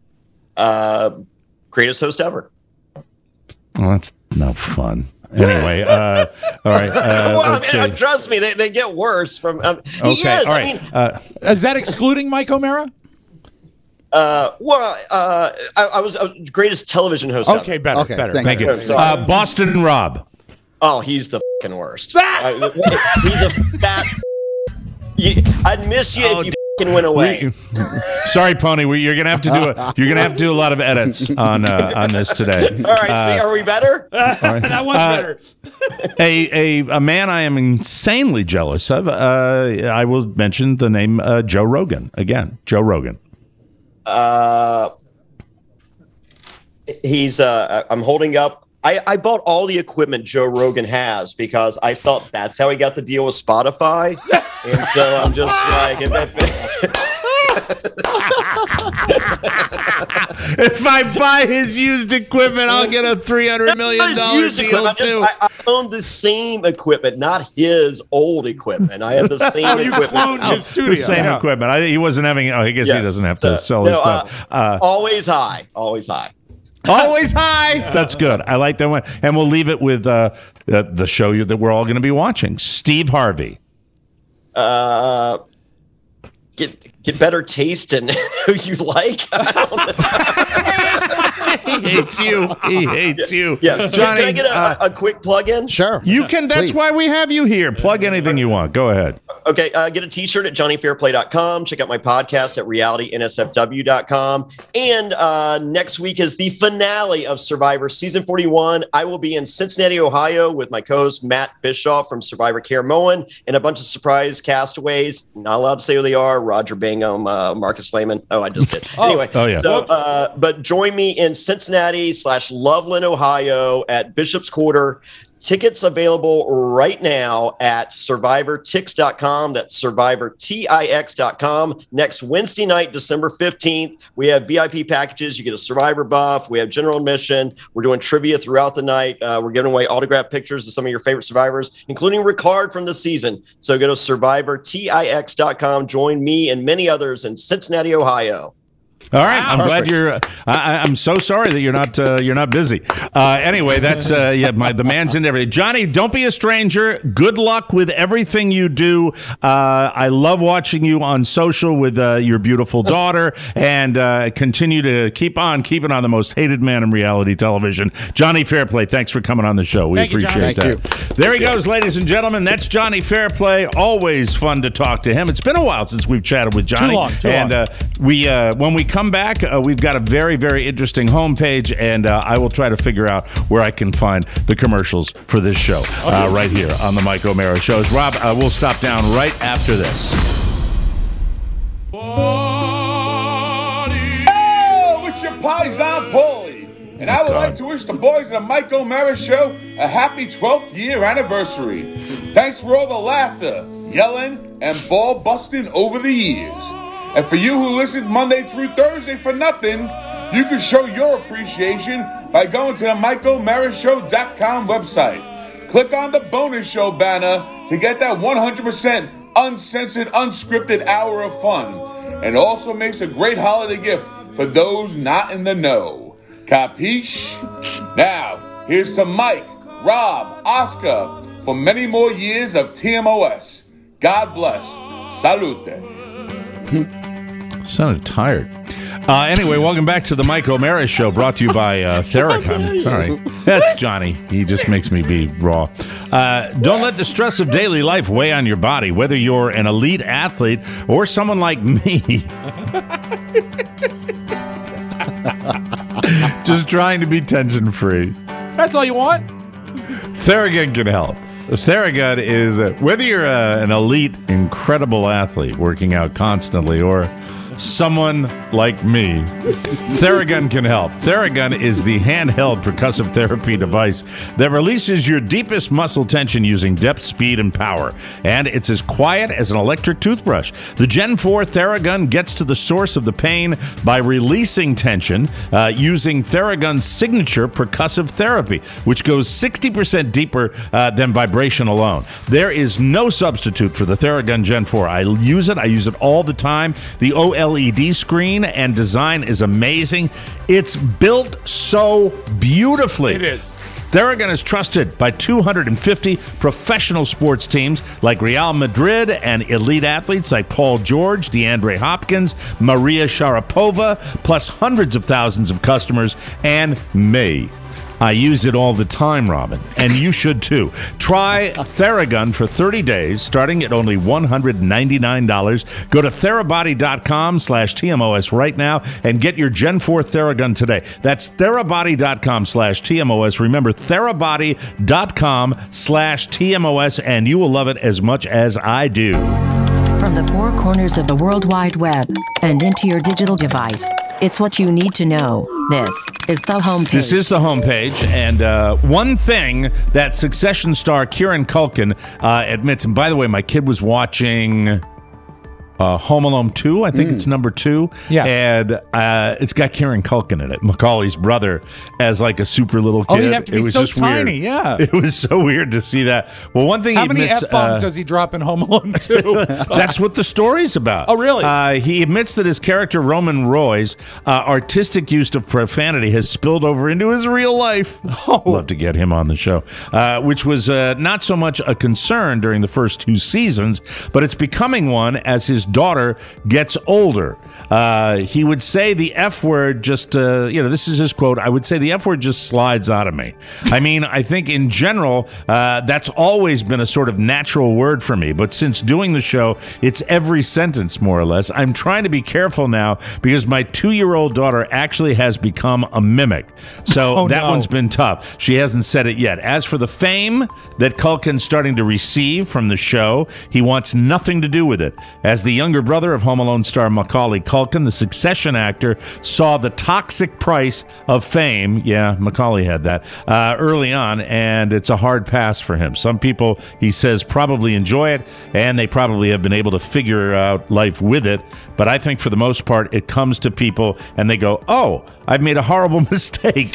B: Uh, greatest host ever.
D: Well, that's no fun. Anyway, uh, all right. Uh,
B: well, I
D: let's
B: mean, uh,
D: see.
B: trust me, they, they get worse from. Um, he
D: Okay,
B: is,
D: all
B: I
D: right.
B: mean,
D: uh,
F: Is that excluding Mike O'Mara?
B: uh, well, uh, I, I was uh, greatest television host.
F: Okay,
B: ever.
F: better,
C: Okay,
F: better.
C: thank
D: thank you.
B: I'm sorry.
D: Uh, Boston Rob.
B: Oh, he's the fucking worst. I, he's a fat. You, I'd miss you
D: Oh,
B: if you fucking went away.
D: We- Sorry, Pony. We, you're gonna have to do a, You're gonna have to do a lot of edits on uh, on this today.
B: All right, see, are we better?
F: That was
D: Uh,
F: better.
D: A, a a man I am insanely jealous of. Uh, I will mention the name uh, Joe Rogan again. Joe Rogan.
B: Uh, he's. Uh, I'm holding up. I, I bought all the equipment Joe Rogan has because I thought that's how he got the deal with Spotify, and so I'm just like, if
D: If I buy his used equipment, I'll get a three hundred million dollar
B: used
D: deal
B: equipment. I,
D: too.
B: just, I, I own the same equipment, not his old equipment. I have the same
F: Oh, you
B: equipment.
F: cloned his studio.
D: The same
F: Yeah.
D: equipment. I, he wasn't having. Oh, I guess he
B: Yes.
D: doesn't have to
B: Uh,
D: sell his
B: no,
D: stuff.
B: uh,
D: Uh,
B: always high, always high.
D: Always high. That's good. I like that one. And we'll leave it with uh, uh, the show you, that we're all going to be watching. Steve Harvey.
B: Uh, get get better taste in who you like. I don't know.
D: He hates you. He hates you.
B: Yeah, Can-
D: Johnny.
B: Can I get a,
D: uh,
B: a quick plug in?
C: Sure.
D: you can. That's
C: Please.
D: why we have you here. Plug anything you want. Go ahead.
B: Okay, uh, get a t-shirt at johnny fair play dot com. Check out my podcast at reality n s f w dot com. And uh, next week is the finale of Survivor Season forty-one. I will be in Cincinnati, Ohio with my co-host Matt Bischoff from Survivor Care Moen and a bunch of surprise castaways. Not allowed to say who they are. Roger Bingham, uh, Marcus Lehman. Oh, I just did. Anyway,
D: Oh, yeah.
B: so, uh, but join me in Cincinnati slash Loveland, Ohio at Bishop's Quarter. Tickets available right now at survivor tix dot com. That's survivor tix dot com. Next Wednesday night, December fifteenth, we have V I P packages. You get a Survivor buff. We have general admission. We're doing trivia throughout the night. Uh, we're giving away autographed pictures of some of your favorite survivors, including Ricard from this season. So go to survivor tix dot com. Join me and many others in Cincinnati, Ohio.
D: All right, I'm glad
C: Perfect.
D: you're. I, I- I'm so sorry that you're not. Uh, you're not busy. Uh, anyway, that's uh, yeah. My the man's in everything. Johnny, don't be a stranger. Good luck with everything you do. Uh, I love watching you on social with uh, your beautiful daughter, and uh, continue to keep on keeping on the most hated man in reality television, Johnny Fairplay. Thanks for coming on the show. We
F: Thank you,
D: appreciate
F: Johnny.
D: that.
C: Thank
D: There he goes, ladies and gentlemen. That's Johnny Fairplay. Always fun to talk to him. It's been a while since we've chatted with Johnny.
F: long, too
D: and
F: long.
D: Uh, we uh, when we come back, uh, we've got a very, very interesting homepage, and uh, I will try to figure out where I can find the commercials for this show uh, right here on the Mike O'Mara Shows. Rob, uh, we'll stop down right after this.
H: Oh, it's your Paisan Paulie. And I would like to wish the boys of the Mike O'Mara Show a happy twelfth year anniversary. Thanks for all the laughter, yelling, and ball busting over the years. And for you who listened Monday through Thursday for nothing, you can show your appreciation by going to the Mike O'Mara Show dot com website. Click on the bonus show banner to get that one hundred percent uncensored, unscripted hour of fun. And also makes a great holiday gift for those not in the know. Capiche? Now, here's to Mike, Rob, Oscar for many more years of T M O S. God bless. Salute.
D: Sounded tired. Uh, anyway, welcome back to the Mike O'Mara Show, brought to you by uh, Theragun. Sorry, that's Johnny. He just makes me be raw. Uh, don't let the stress of daily life weigh on your body, whether you're an elite athlete or someone like me. Just trying to be tension-free.
F: That's all you want?
D: Theragun can help. Theragun is, uh, whether you're uh, an elite, incredible athlete working out constantly or someone like me, Theragun can help. Theragun is the handheld percussive therapy device that releases your deepest muscle tension using depth, speed, and power. And it's as quiet as an electric toothbrush. The Gen four Theragun gets to the source of the pain by releasing tension uh, using Theragun's signature percussive therapy, which goes sixty percent deeper uh, than vibration alone. There is no substitute for the Theragun Gen four. I use it. I use it all the time. The O L E D screen and design is amazing. It's built so beautifully.
F: It is.
D: Theragun is trusted by two hundred fifty professional sports teams like Real Madrid and elite athletes like Paul George, DeAndre Hopkins, Maria Sharapova, plus hundreds of thousands of customers and me. I use it all the time, Robin, and you should too. Try Theragun for thirty days, starting at only one hundred ninety-nine dollars. Go to therabody.com slash TMOS right now and get your Gen four Theragun today. That's therabody.com slash TMOS. Remember, therabody.com slash TMOS, and you will love it as much as I do.
I: From the four corners of the World Wide Web and into your digital device, it's what you need to know. This is the homepage.
D: This is the homepage, and uh, one thing that Succession star Kieran Culkin uh, admits, and by the way, my kid was watching uh, Home Alone two, I think it's number two,
F: Yeah.
D: and uh, it's got Kieran Culkin in it, Macaulay's brother, as like a super little kid.
F: Oh, he'd have to be
D: it was
F: so
D: just
F: tiny,
D: weird.
F: yeah.
D: It was so weird to see that. Well, one thing
F: How
D: he
F: many
D: admits,
F: F-bombs
D: uh,
F: does he drop in Home Alone two?
D: That's what the story's about.
F: Oh, really?
D: Uh, he admits that his character, Roman Roy's uh, artistic use of profanity has spilled over into his real life. Oh. Love to get him on the show. Uh, which was uh, not so much a concern during the first two seasons, but it's becoming one as his daughter gets older. Uh, he would say the F word just, uh, you know, this is his quote, I would say the F word just slides out of me. I mean, I think in general, uh, that's always been a sort of natural word for me. But since doing the show, it's every sentence, more or less. I'm trying to be careful now because my two-year-old daughter actually has become a mimic. So
F: Oh,
D: that
F: no.
D: one's been tough. She hasn't said it yet. As for the fame that Culkin's starting to receive from the show, he wants nothing to do with it. As the younger brother of Home Alone star Macaulay Culkin, the Succession actor, saw the toxic price of fame. Yeah, Macaulay had that uh, early on, and it's a hard pass for him. Some people, he says, probably enjoy it, and they probably have been able to figure out life with it. But I think for the most part, it comes to people, and they go, oh, I've made a horrible mistake.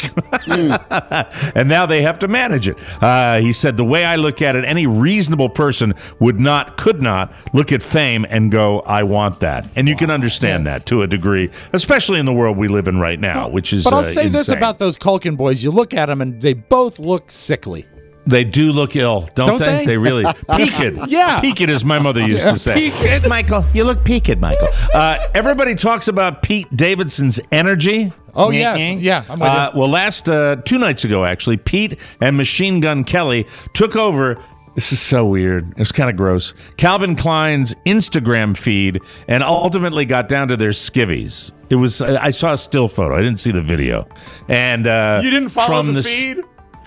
D: Mm. And now they have to manage it. Uh, he said, the way I look at it, any reasonable person would not, could not look at fame and go, go, I want that. And you can understand that to a degree, especially in the world we live in right now, which is
F: But I'll
D: uh,
F: say this
D: insane.
F: about those Culkin boys. You look at them, and they both look sickly.
D: They do look ill, don't,
F: Don't
D: they?
F: they?
D: They really peaked.
F: Yeah.
D: Peaked, as my mother used to say.
F: Peaked.
D: Michael, you look peaked, Michael. Uh, everybody talks about Pete Davidson's energy.
F: Oh, yes. Yeah, I'm with
D: uh,
F: you.
D: Well, last uh, two nights ago, actually, Pete and Machine Gun Kelly took over. This is so weird. It's kind of gross. Calvin Klein's Instagram feed and ultimately got down to their skivvies. It was. I saw a still photo. I didn't see the video. And uh,
F: You didn't follow
D: from
F: the
D: this-
F: feed?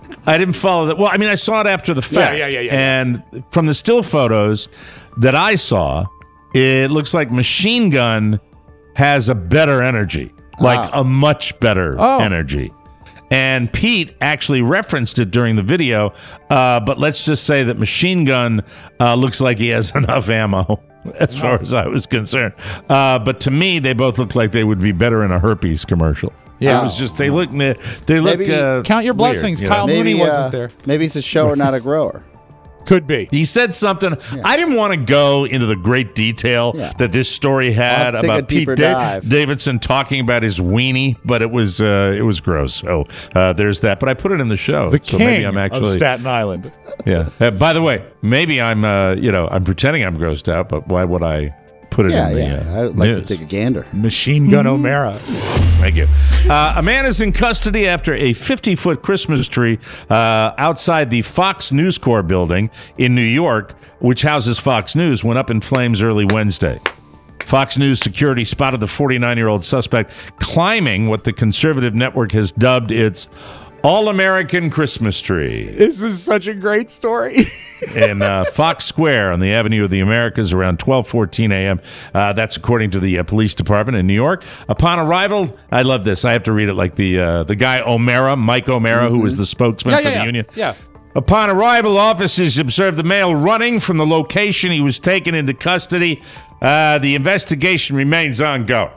D: I didn't follow that. Well, I mean, I saw it after the fact.
F: yeah, yeah, yeah,
D: And from the still photos that I saw, it looks like Machine Gun has a better energy, like a much better
F: Oh.
D: energy. And Pete actually referenced it during the video, uh, but let's just say that Machine Gun uh, looks like he has enough ammo. As far as I was concerned. Uh, but to me, they both look like they would be better in a herpes commercial.
F: Yeah.
D: It was just, they look, they look,
C: Maybe-
D: uh,
F: Count your
D: weird,
F: blessings.
D: you know?
F: Kyle
C: Maybe
F: Mooney wasn't
C: uh,
F: there.
C: Maybe he's a shower, not a grower.
F: Could be.
D: He said something. I didn't want to go into the great detail
C: Yeah.
D: that this story
C: I'll
D: had
C: have to take a
D: about Pete
C: deeper
D: Da-
C: dive.
D: Davidson talking about his weenie, but it was uh, it was gross. So uh, there's that. But I put it in the show.
F: The
D: so
F: king
D: maybe I'm actually,
F: of Staten Island.
D: yeah. Uh, by the way, maybe I'm uh, you know I'm pretending I'm grossed out, but why would I put it
C: Yeah,
D: in the
C: yeah.
D: uh,
C: I'd like
D: news?
C: to take a gander.
F: Machine Gun O'Mara.
D: Thank you. Uh, a man is in custody after a fifty-foot Christmas tree uh, outside the Fox News Corps building in New York, which houses Fox News, went up in flames early Wednesday. Fox News security spotted the forty-nine-year-old suspect climbing what the conservative network has dubbed its all-American Christmas tree
F: This is such a great story.
D: in uh, Fox Square on the Avenue of the Americas around twelve fourteen a.m. Uh, that's according to the uh, police department in New York. Upon arrival, I love this. I have to read it like the uh, the guy O'Mara, Mike O'Mara, who was the spokesman
F: Yeah,
D: for
F: yeah,
D: the
F: yeah.
D: union.
F: Yeah.
D: Upon arrival, officers observed the male running from the location. He was taken into custody. Uh, the investigation remains ongoing.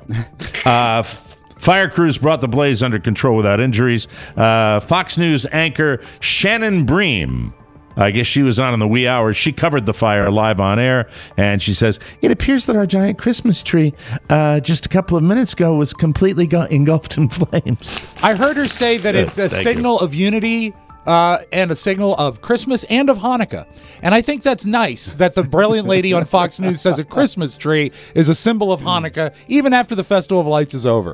D: Uh, f- Fire crews brought the blaze under control without injuries. Uh, Fox News anchor Shannon Bream, I guess she was on in the wee hours. She covered the fire live on air, and she says, it appears that our giant Christmas tree uh, just a couple of minutes ago was completely go- engulfed in flames.
F: I heard her say that it's a
D: Thank
F: signal of unity uh, and a signal of Christmas and of Hanukkah. And I think that's nice that the brilliant lady on Fox News says a Christmas tree is a symbol of Hanukkah, even after the Festival of Lights is over.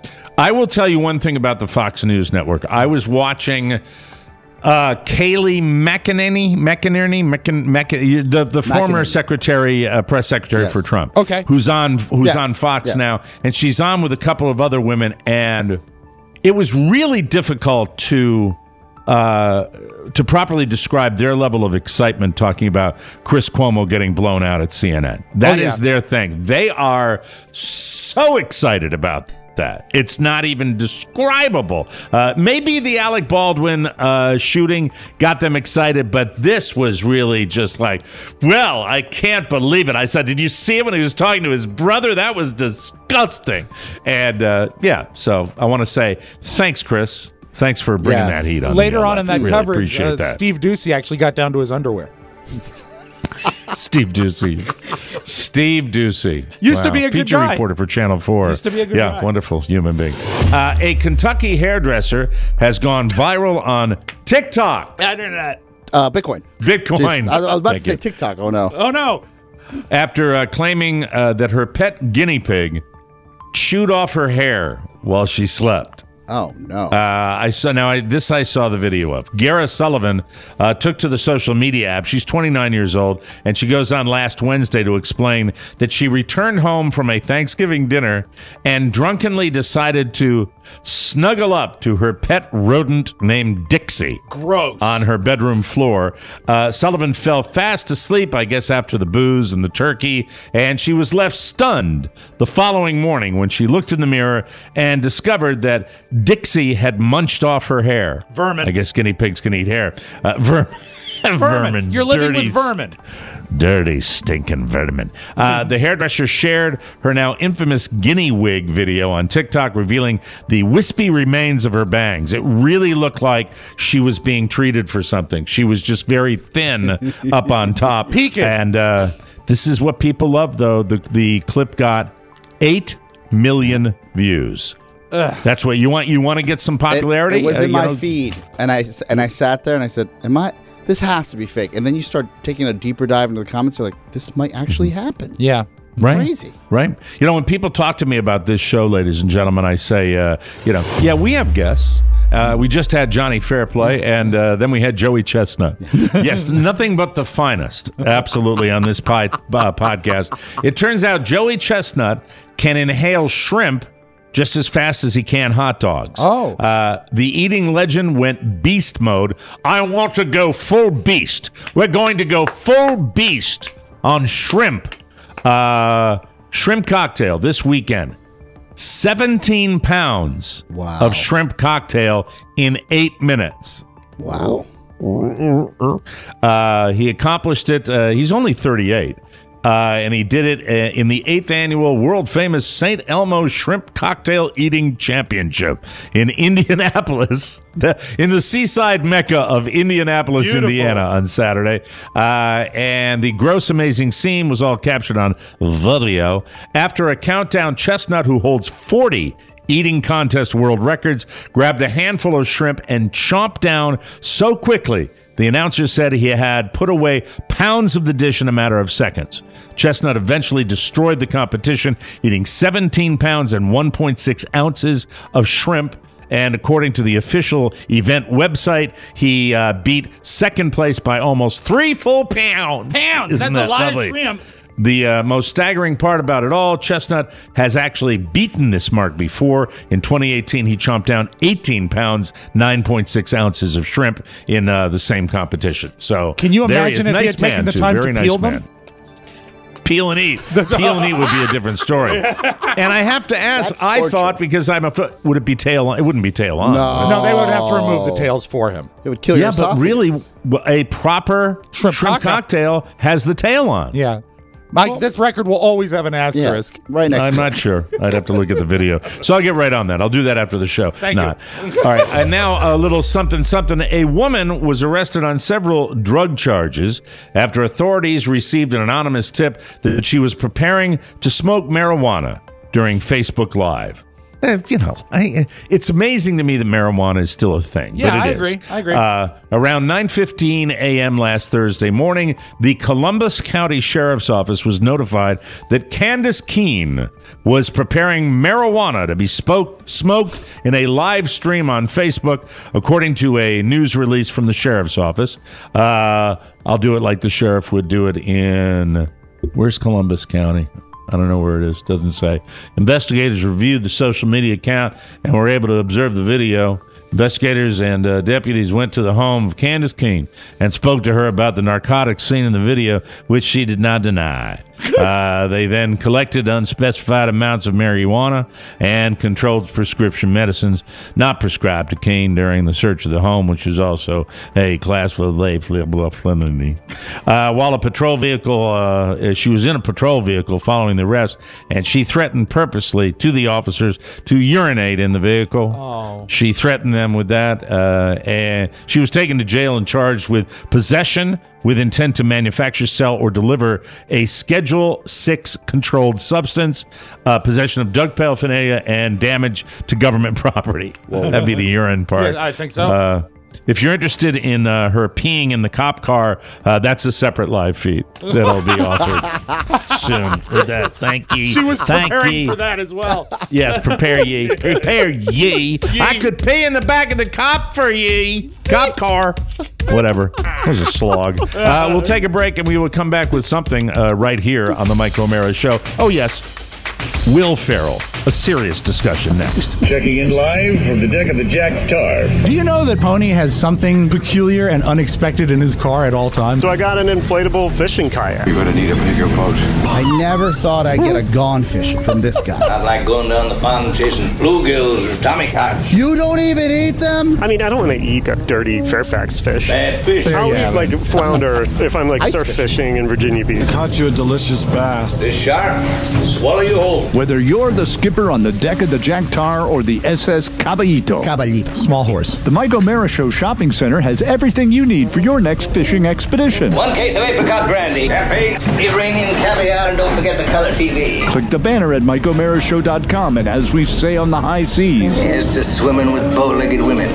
D: I will tell you one thing about the Fox News network. I was watching uh, Kayleigh McEnany, McEnany, McEn, McEn, the, the former
C: McEnany.
D: secretary, uh, press secretary
C: Yes.
D: for Trump.
F: Okay.
D: Who's on who's
C: Yes.
D: on Fox
C: Yes.
D: now, and she's on with a couple of other women, and it was really difficult to uh, to properly describe their level of excitement talking about Chris Cuomo getting blown out at C N N. That
F: Oh, yeah.
D: is their thing. They are so excited about that. It's not even describable. Uh, maybe the Alec Baldwin uh, shooting got them excited, but this was really just like, well, I can't believe it. I said, did you see him when he was talking to his brother? That was disgusting. And uh, yeah, so I want to say thanks, Chris. Thanks for bringing
C: Yes.
D: that heat on.
F: Later
D: me. I
F: on in that
D: really
F: coverage,
D: appreciate
F: uh,
D: that.
F: Steve Ducey actually got down to his underwear.
D: Steve Ducey. Steve Ducey.
F: Used to be a good
D: Feature
F: guy.
D: reporter for Channel four.
F: Used to be a good
D: yeah,
F: guy.
D: wonderful human being. Uh, a Kentucky hairdresser has gone viral on TikTok.
F: Internet.
C: Uh, Bitcoin.
D: Bitcoin.
C: Jeez, I, I was about
D: Thank
C: to say
D: you.
C: TikTok. Oh, no.
F: Oh, no.
D: After uh, claiming uh, that her pet guinea pig chewed off her hair while she slept.
C: Oh, no.
D: Uh, I saw now. I, this I saw the video of. Gara Sullivan uh, took to the social media app. She's twenty-nine years old, and she goes on last Wednesday to explain that she returned home from a Thanksgiving dinner and drunkenly decided to snuggle up to her pet rodent named Dixie.
F: Gross.
D: On her bedroom floor. Uh, Sullivan fell fast asleep, I guess, after the booze and the turkey, and she was left stunned the following morning when she looked in the mirror and discovered that Dixie had munched off her hair.
F: Vermin.
D: I guess guinea pigs can eat hair. Uh, ver-
F: Vermin.
D: vermin.
F: You're living
D: Dirty
F: with vermin.
D: Dirty, stinking vermin. Uh, the hairdresser shared her now infamous guinea wig video on TikTok, revealing the wispy remains of her bangs. It really looked like she was being treated for something. She was just very thin up on top.
F: Peeking.
D: And, uh, This is what people love, though. The the clip got eight million views. Ugh. That's what you want. You want to get some popularity.
C: It, it was
D: uh,
C: in my
D: know?
C: feed, and I and I sat there and I said, "Am I? This has to be fake." And then you start taking a deeper dive into the comments. You're like, "This might actually happen."
F: Yeah.
D: Right.
C: Crazy.
D: Right. You know, when people talk to me about this show, ladies and gentlemen, I say, uh, you know, yeah, we have guests. Uh, we just had Johnny Fairplay, and uh, then we had Joey Chestnut. Yes, nothing but the finest, absolutely, on this pi- uh, podcast. It turns out Joey Chestnut can inhale shrimp just as fast as he can hot dogs.
F: Oh.
D: Uh, the eating legend went beast mode. I want to go full beast. We're going to go full beast on shrimp. Uh, shrimp cocktail this weekend. seventeen pounds
C: Wow.
D: of shrimp cocktail in eight minutes.
C: Wow.
D: Uh, he accomplished it. Uh, he's only thirty-eight. Uh, and he did it uh, in the eighth annual world-famous Saint Elmo Shrimp Cocktail Eating Championship in Indianapolis, the, in the seaside mecca of Indianapolis,
F: Beautiful.
D: Indiana, on Saturday. Uh, and the gross, amazing scene was all captured on video. After a countdown, Chestnut, who holds forty eating contest world records, grabbed a handful of shrimp and chomped down so quickly the announcer said he had put away pounds of the dish in a matter of seconds. Chestnut eventually destroyed the competition, eating seventeen pounds and one point six ounces of shrimp. And according to the official event website, he uh, beat second place by almost three full pounds.
F: Pounds!
D: Isn't
F: That's
D: that
F: a lot
D: lovely?
F: of shrimp.
D: The uh, most staggering part about it all, Chestnut has actually beaten this mark before. In twenty eighteen, he chomped down eighteen pounds, nine point six ounces of shrimp in uh, the same competition. So
F: Can you
D: there he
F: imagine
D: is.
F: if he
D: Nice
F: had taken
D: man,
F: the
D: too.
F: time
D: Very
F: to
D: nice
F: peel them?
D: man. Peel and eat. Peel and eat would be a different story. And I have to ask,
C: That's
D: I
C: torture.
D: thought, because I'm a foot, would it be tail on? It wouldn't be tail on.
C: No.
F: No, they would have to remove the tails for him.
C: It would kill your
D: Yeah, but
C: esophagus.
D: really, a proper
F: Shrimp
D: shrimp,
F: cocktail.
D: cocktail has the tail on.
F: Yeah. Mike, this record will always have an
C: Yeah,
F: asterisk.
C: right next
D: I'm
C: to
D: not
C: it.
D: sure. I'd have to look at the video. So I'll get right on that. I'll do that after the show.
F: Thank
D: Not.
F: you.
D: All right. And now a little something, something. A woman was arrested on several drug charges after authorities received an anonymous tip that she was preparing to smoke marijuana during Facebook Live. Eh, you know, I, it's amazing to me that marijuana is still a thing.
F: Yeah,
D: but it
F: I
D: is.
F: agree. I agree.
D: Uh, around nine fifteen a.m. last Thursday morning, the Columbus County Sheriff's Office was notified that Candace Keene was preparing marijuana to be spoke, smoked in a live stream on Facebook, according to a news release from the Sheriff's Office. Uh, I'll do it like the sheriff would do it in... Where's Columbus County? I don't know where it is. Doesn't say. Investigators reviewed the social media account and were able to observe the video. Investigators and uh, deputies went to the home of Candace Keene and spoke to her about the narcotics seen in the video, which she did not deny. Uh, they then collected unspecified amounts of marijuana and controlled prescription medicines not prescribed to Keene during the search of the home, which is also a class of felony. Uh, while a patrol vehicle, uh, she was in a patrol vehicle following the arrest, and she threatened purposely to the officers to urinate in the vehicle.
F: Oh.
D: She threatened them with that, uh, and she was taken to jail and charged with possession with intent to manufacture, sell, or deliver a Schedule six controlled substance, uh, possession of drug paraphernalia, and damage to government property. That'd be the urine part.
F: Yeah, I think so.
D: Uh, if you're interested in uh, her peeing in the cop car, uh, that's a separate live feed that'll be offered soon. With that, thank ye.
F: She was
D: Thank
F: preparing
D: ye.
F: for that as well.
D: Yes, prepare ye. Prepare ye. I could pee in the back of the cop for ye. Cop car. Whatever. It was a slog. Uh, we'll take a break and we will come back with something uh, right here on the Mike O'Mara Show. Oh, yes. Will Ferrell. A serious discussion next.
J: Checking in live from the deck of the Jack Tar.
K: Do you know that Pony has something peculiar and unexpected in his car at all times?
L: So I got an inflatable fishing kayak.
M: You're gonna need a bigger boat.
C: I never thought I'd get a gone fishing from this guy.
N: Not like going down the pond chasing bluegills or tommycocks.
C: You don't even eat them?
L: I mean, I don't want to eat a dirty Fairfax fish.
N: Bad fish.
L: I'll eat like flounder if I'm like
C: Ice
L: surf
C: fish.
L: fishing in Virginia Beach.
M: Caught you a delicious bass.
N: This shark will swallow you whole.
O: Whether you're the skipper
M: skipper on the deck of the Jack Tar or the S S Caballito.
K: Caballito. Small horse.
M: The Mike O'Mara Show Shopping Center has everything you need for your next fishing expedition.
N: One case of apricot brandy. Champagne. Iranian caviar, and don't forget the color T V.
M: Click the banner at Mike O'Mara Show dot com, and as we say on the high seas,
N: here's to swimming with bow-legged women.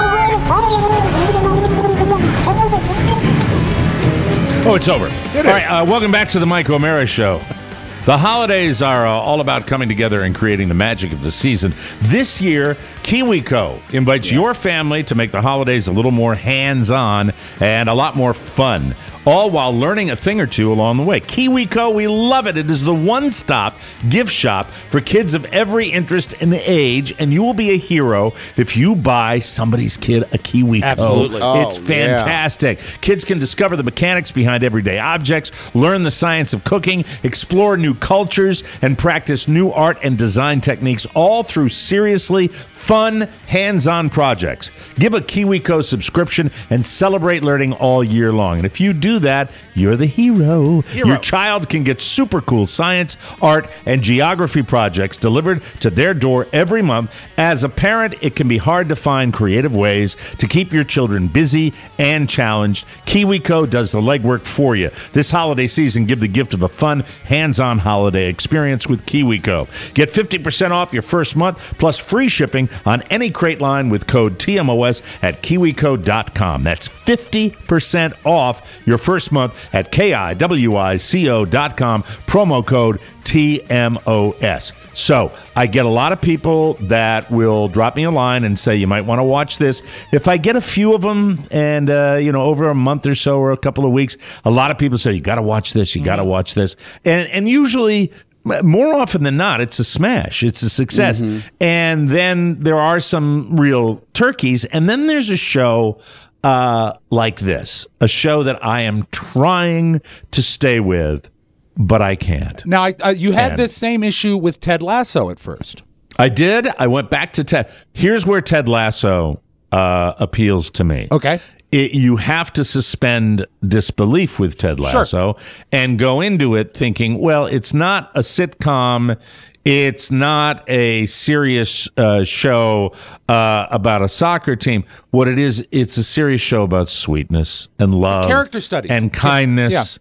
D: Oh, it's over. It all right, uh, welcome back to the Mike O'Mara Show. The holidays are uh, all about coming together and creating the magic of the season. This year, KiwiCo invites yes. your family to make the holidays a little more hands-on and a lot more fun, all while learning a thing or two along the way. KiwiCo, we love it. It is the one-stop gift shop for kids of every interest and age, and you will be a hero if you buy somebody's kid a KiwiCo.
F: Absolutely.
D: It's
C: Oh,
D: fantastic. Yeah. Kids can discover the mechanics behind everyday objects, learn the science of cooking, explore new cultures, and practice new art and design techniques, all through seriously fun, hands-on projects. Give a KiwiCo subscription and celebrate learning all year long. And if you do that, you're the hero. hero. Your child can get super cool science, art, and geography projects delivered to their door every month. As a parent, it can be hard to find creative ways to keep your children busy and challenged. KiwiCo does the legwork for you. This holiday season, give the gift of a fun, hands-on holiday experience with KiwiCo. Get fifty percent off your first month, plus free shipping on any crate line with code T M O S at kiwico dot com. That's fifty percent off your first month at K I W I C O dot com, promo code T M O S. So I get a lot of people that will drop me a line and say, you might want to watch this. If I get a few of them and, uh, you know, over a month or so or a couple of weeks, a lot of people say, you got to watch this, you got to watch this. And, and usually, more often than not, it's a smash. It's a success. Mm-hmm. And then there are some real turkeys. And then there's a show uh, like this, a show that I am trying to stay with, but I can't.
F: Now, I, uh, you had
D: and
F: this same issue with Ted Lasso at first.
D: I did. I went back to Ted. Here's where Ted Lasso uh, appeals to me.
F: Okay.
D: It, you have to suspend disbelief with Ted Lasso sure. and go into it thinking, well, it's not a sitcom. It's not a serious uh, show uh, about a soccer team. What it is, it's a serious show about sweetness and love.
F: Character studies.
D: And kindness.
F: Yeah.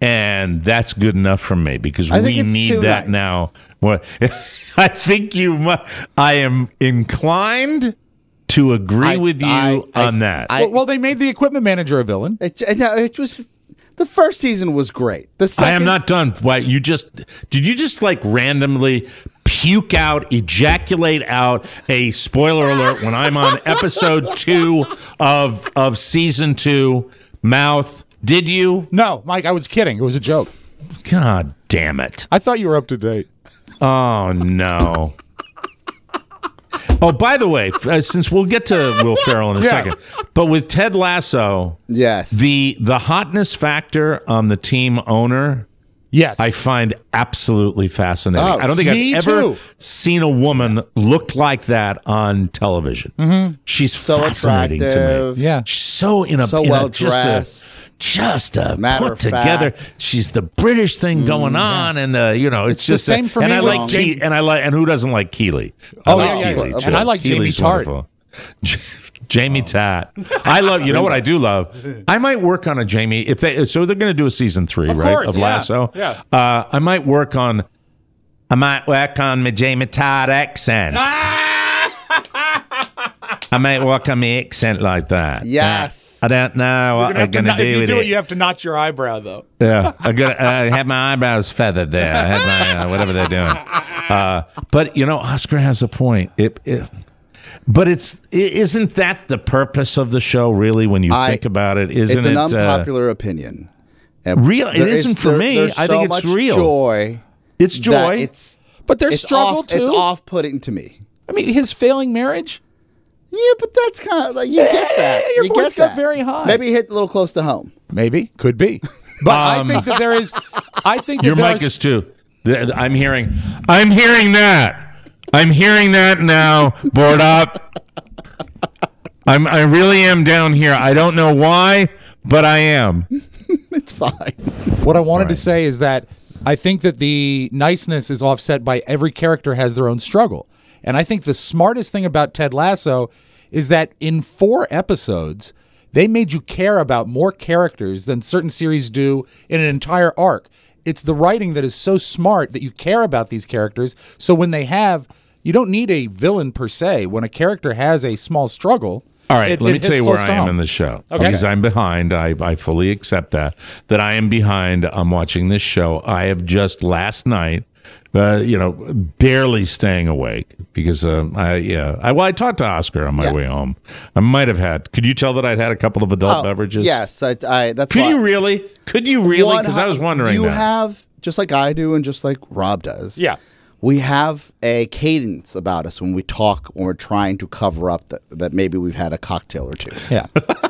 D: And that's good enough for me because
C: I
D: we need that
C: nice.
D: now. Well, I think you mu- I am inclined to agree
C: I,
D: with you
C: I, I,
D: on that.
C: I,
F: well, well, they made the equipment manager a villain.
C: It, it was the first season was great. The second,
D: I am not done. Why you just did you just like randomly puke out, ejaculate out a spoiler alert when I'm on episode two of of season two? Mouth. Did you?
F: No, Mike, I was kidding. It was a joke.
D: God damn it.
F: I thought you were up to date.
D: Oh, no. Oh, by the way, uh, since we'll get to Will Ferrell in a yeah. second, but with Ted Lasso,
C: yes,
D: the the hotness factor on the team owner,
F: yes,
D: I find absolutely fascinating.
C: Oh,
D: I don't think I've ever
F: too.
D: seen a woman look like that on television.
F: Mm-hmm.
D: She's
C: so
D: fascinating
C: attractive.
D: to me.
F: Yeah,
D: she's so in a
C: so
D: in
C: well
D: a, just
C: dressed.
D: a just a
C: Matter
D: put together.
C: Fact.
D: She's the British thing going mm, on, yeah. and uh, you know, it's,
F: it's
D: just
F: the same
D: a,
F: for
D: and
F: me.
D: I like
F: Jam-
D: Ke- and I like and who doesn't like Keeley? I
F: Oh
D: like
F: yeah, yeah,
D: Keeley,
F: yeah.
D: too.
F: And I like
D: Keeley's
F: Jamie Tart.
D: wonderful. Jamie Tat. I love. You know what I do love? I might work on a Jamie if they. So they're going to do a season three,
F: of
D: right?
F: Course,
D: of
F: yeah.
D: Lasso.
F: Yeah.
D: Uh, I might work on. I might work on my Jamie Tart accent. I might work on my accent like that.
C: Yes.
D: Uh, I don't know what I'm going to do
F: If you
D: with
F: do
D: it.
F: it, you have to notch your eyebrow, though.
D: Yeah, I got. I have my eyebrows feathered there. I have my uh, whatever they're doing. Uh, but you know, Oscar has a point. It, it, but it's isn't that the purpose of the show? Really, when you
C: I,
D: think about it, isn't
C: it's an
D: it?
C: unpopular
D: uh,
C: opinion. And
D: real. It isn't
C: is,
D: for
C: there,
D: me. I
C: so
D: think it's
C: much
D: real.
C: Joy.
D: It's joy.
C: It's
F: but there's
C: it's
F: struggle
C: off,
F: too.
C: It's off-putting to me.
F: I mean, his failing marriage.
C: Yeah, but that's kind of like you get that.
F: Your
C: you
F: voice
C: get
F: got
C: that.
F: very high.
C: Maybe hit a little close to home.
F: Maybe could be, but
D: Um,
F: I think that there is. I think that
D: Your
F: there
D: mic is too. The- I'm hearing. I'm hearing that. I'm hearing that now. Board up. I'm. I really am down here. I don't know why, but I am.
C: It's fine.
F: What I wanted
D: Right.
F: to say is that I think that the niceness is offset by every character has their own struggle. And I think the smartest thing about Ted Lasso is that in four episodes, they made you care about more characters than certain series do in an entire arc. It's the writing that is so smart that you care about these characters. So when they have, you don't need a villain per se. When a character has a small struggle,
D: all right,
F: it,
D: let
F: it
D: me tell you
F: close
D: where
F: to
D: I am
F: home.
D: in the show.
F: Okay.
D: Because I'm behind. I, I fully accept that. That I am behind. I'm watching this show. I have just last night, uh, you know, barely staying awake because um, I yeah. I, well, I talked to Oscar on my
C: Yes.
D: way home. I might have had. Could you tell that I'd had a couple of adult
C: Oh,
D: beverages?
C: Yes, I, I that's
D: Could
C: why-
D: you really? Could you really?
C: One
D: Because I was
C: hu-
D: wondering
C: You
D: that.
C: have, just like I do and just like Rob does.
F: Yeah.
C: We have a cadence about us when we talk, when we're trying to cover up that, that maybe we've had a cocktail or two.
F: Yeah.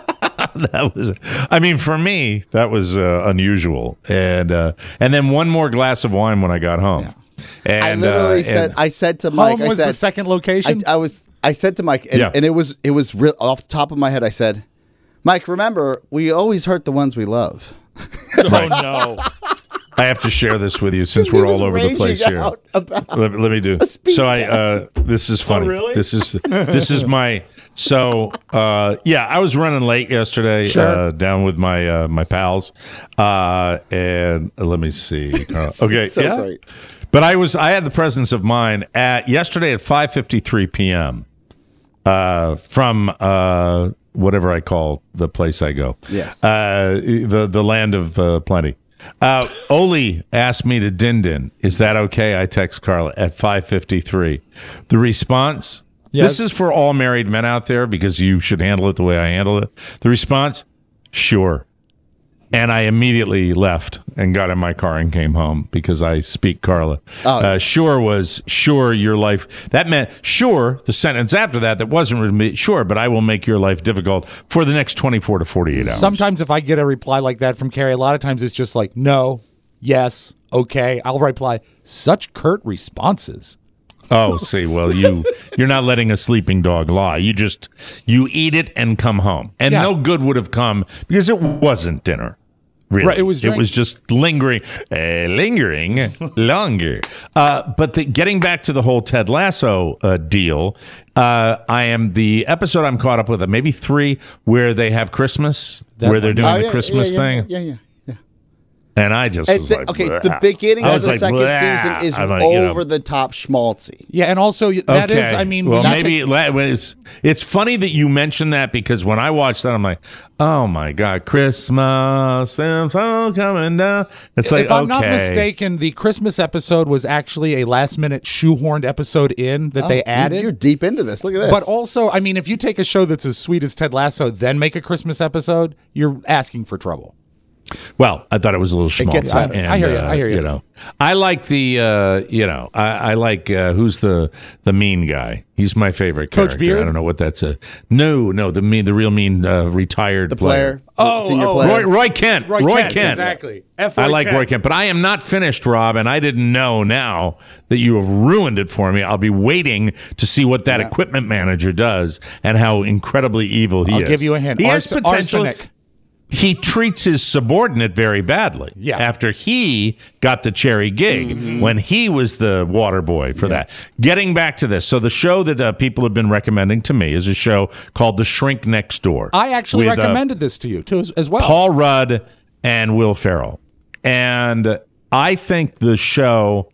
D: That was, I mean, for me, that was uh, unusual, and uh, and then one more glass of wine when I got home. And,
C: I literally
D: uh,
C: said,
D: and-
C: I said to Mike,
F: Home
C: I
F: was
C: said,
F: the second location?
C: I, I was, I said to Mike, and,
D: Yeah.
C: and it was, it was real off the top of my head. I said, Mike, remember, we always hurt the ones we love.
D: Right. Oh no! I have to share this with you since we're all over the place here. Let, let me do. So I. Uh, this is funny.
F: Oh, really?
D: This is this is my. So uh, yeah, I was running late yesterday.
F: Sure.
D: Uh, down with my uh, my pals, uh, and uh, let me see. Uh, okay,
C: so
D: yeah.
C: great.
D: But I was I had the presence of mind at yesterday at five fifty-three p.m. Uh, from uh, whatever I call the place I go.
C: Yes.
D: Uh, the the land of uh, plenty. Uh, Oli asked me to din din. Is that okay? I text Carla at five fifty-three. The response.
F: Yes.
D: This is for all married men out there because you should handle it the way I handle it. The response. Sure. And I immediately left and got in my car and came home because I speak Carla.
C: Oh.
D: Uh, sure was sure your life. That meant sure. The sentence after that that wasn't really sure, but I will make your life difficult for the next twenty-four to forty-eight hours.
F: Sometimes if I get a reply like that from Carrie, a lot of times it's just like, no, yes, okay. I'll reply, such curt responses.
D: Oh, see, well, you you're not letting a sleeping dog lie. You just you eat it and come home, and
F: Yeah.
D: no good would have come because it wasn't dinner. Really,
F: Right, it was
D: it
F: drink.
D: was just lingering, uh, lingering longer. Uh, but the, getting back to the whole Ted Lasso uh, deal, uh, I am the episode I'm caught up with, uh, maybe three, where they have Christmas,
F: That
D: where they're
F: one.
D: doing
C: Oh,
D: the
C: yeah,
D: Christmas
C: yeah, yeah,
D: thing,
C: Yeah, yeah, yeah.
D: and I just
C: And
D: was
C: the-
D: like,
C: okay,
D: "Bleh."
C: the beginning
D: I
C: of
D: was
C: the
D: like,
C: second
D: "Bleh."
C: season is
D: I'm like, you know,
C: over the top schmaltzy.
F: Yeah, and also that is,
D: Okay.
F: I mean,
D: well,
F: not
D: maybe
F: to-
D: la- it's, it's funny that you mentioned that because when I watched that, I'm like, oh my God, Christmas, and so coming down. It's like,
F: if I'm
D: okay.
F: not mistaken, the Christmas episode was actually a last minute shoehorned episode in that they
C: Oh,
F: added.
C: You're, you're deep into this. Look at this.
F: But also, I mean, if you take a show that's as sweet as Ted Lasso, then make a Christmas episode, you're asking for trouble.
D: Well, I thought it was a little small.
C: gets better.
F: I hear you, I hear you.
D: You know, I like the, uh, you know, I, I like uh, who's the the mean guy. He's my favorite
F: Coach
D: character.
F: Beard?
D: I don't know what that's a. No, no, the mean, the real mean uh, retired
C: the player,
F: Oh,
C: the senior
F: oh,
C: player.
D: Roy, Roy Kent.
F: Roy
D: Roy,
F: Kent,
D: Kent.
F: exactly. F.
D: I
F: Roy
D: like
F: Kent.
D: Roy Kent, but I am not finished, Rob, and I didn't know now that you have ruined it for me. I'll be waiting to see what that equipment manager does and how incredibly evil he
F: I'll
D: is.
F: give you a hint.
D: He has
F: Arse-
D: potential.
F: arsenic.
D: He treats his subordinate very badly.
F: Yeah.
D: After he got the cherry gig
F: Mm-hmm.
D: when he was the water boy for that. Getting back to this, so the show that uh, people have been recommending to me is a show called The Shrink Next Door.
F: I actually
D: with, uh,
F: recommended this to you too, as, as well.
D: Paul Rudd and Will Ferrell. And I think the show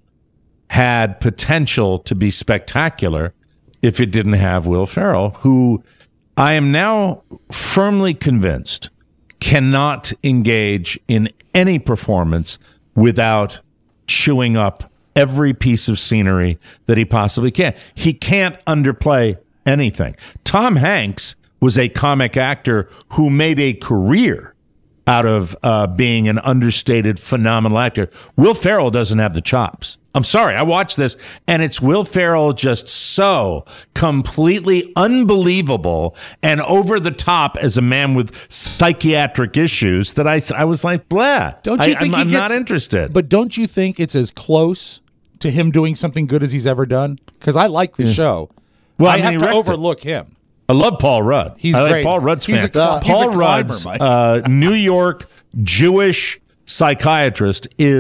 D: had potential to be spectacular if it didn't have Will Ferrell, who I am now firmly convinced cannot engage in any performance without chewing up every piece of scenery that he possibly can. He can't underplay anything. Tom Hanks was a comic actor who made a career out of uh, being an understated, phenomenal actor. Will Ferrell doesn't have the chops. I'm sorry, I watched this, and it's Will Ferrell just so completely unbelievable and over the top as a man with psychiatric issues that I, I was like, blah.
F: Don't you
D: I,
F: think
D: I'm,
F: he
D: I'm
F: gets,
D: not interested.
F: But don't you think it's as close to him doing something good as he's ever done? Because I like the show.
D: Well,
F: I
D: I mean,
F: have
D: he
F: to
D: wrecked it.
F: overlook him.
D: I love Paul Rudd.
F: He's
D: I like
F: great.
D: Paul Rudd's
F: He's a
D: fan.
F: cl- he's a
D: Paul
F: climber,
D: Rudd's
F: Mike.
D: uh, New York Jewish psychiatrist is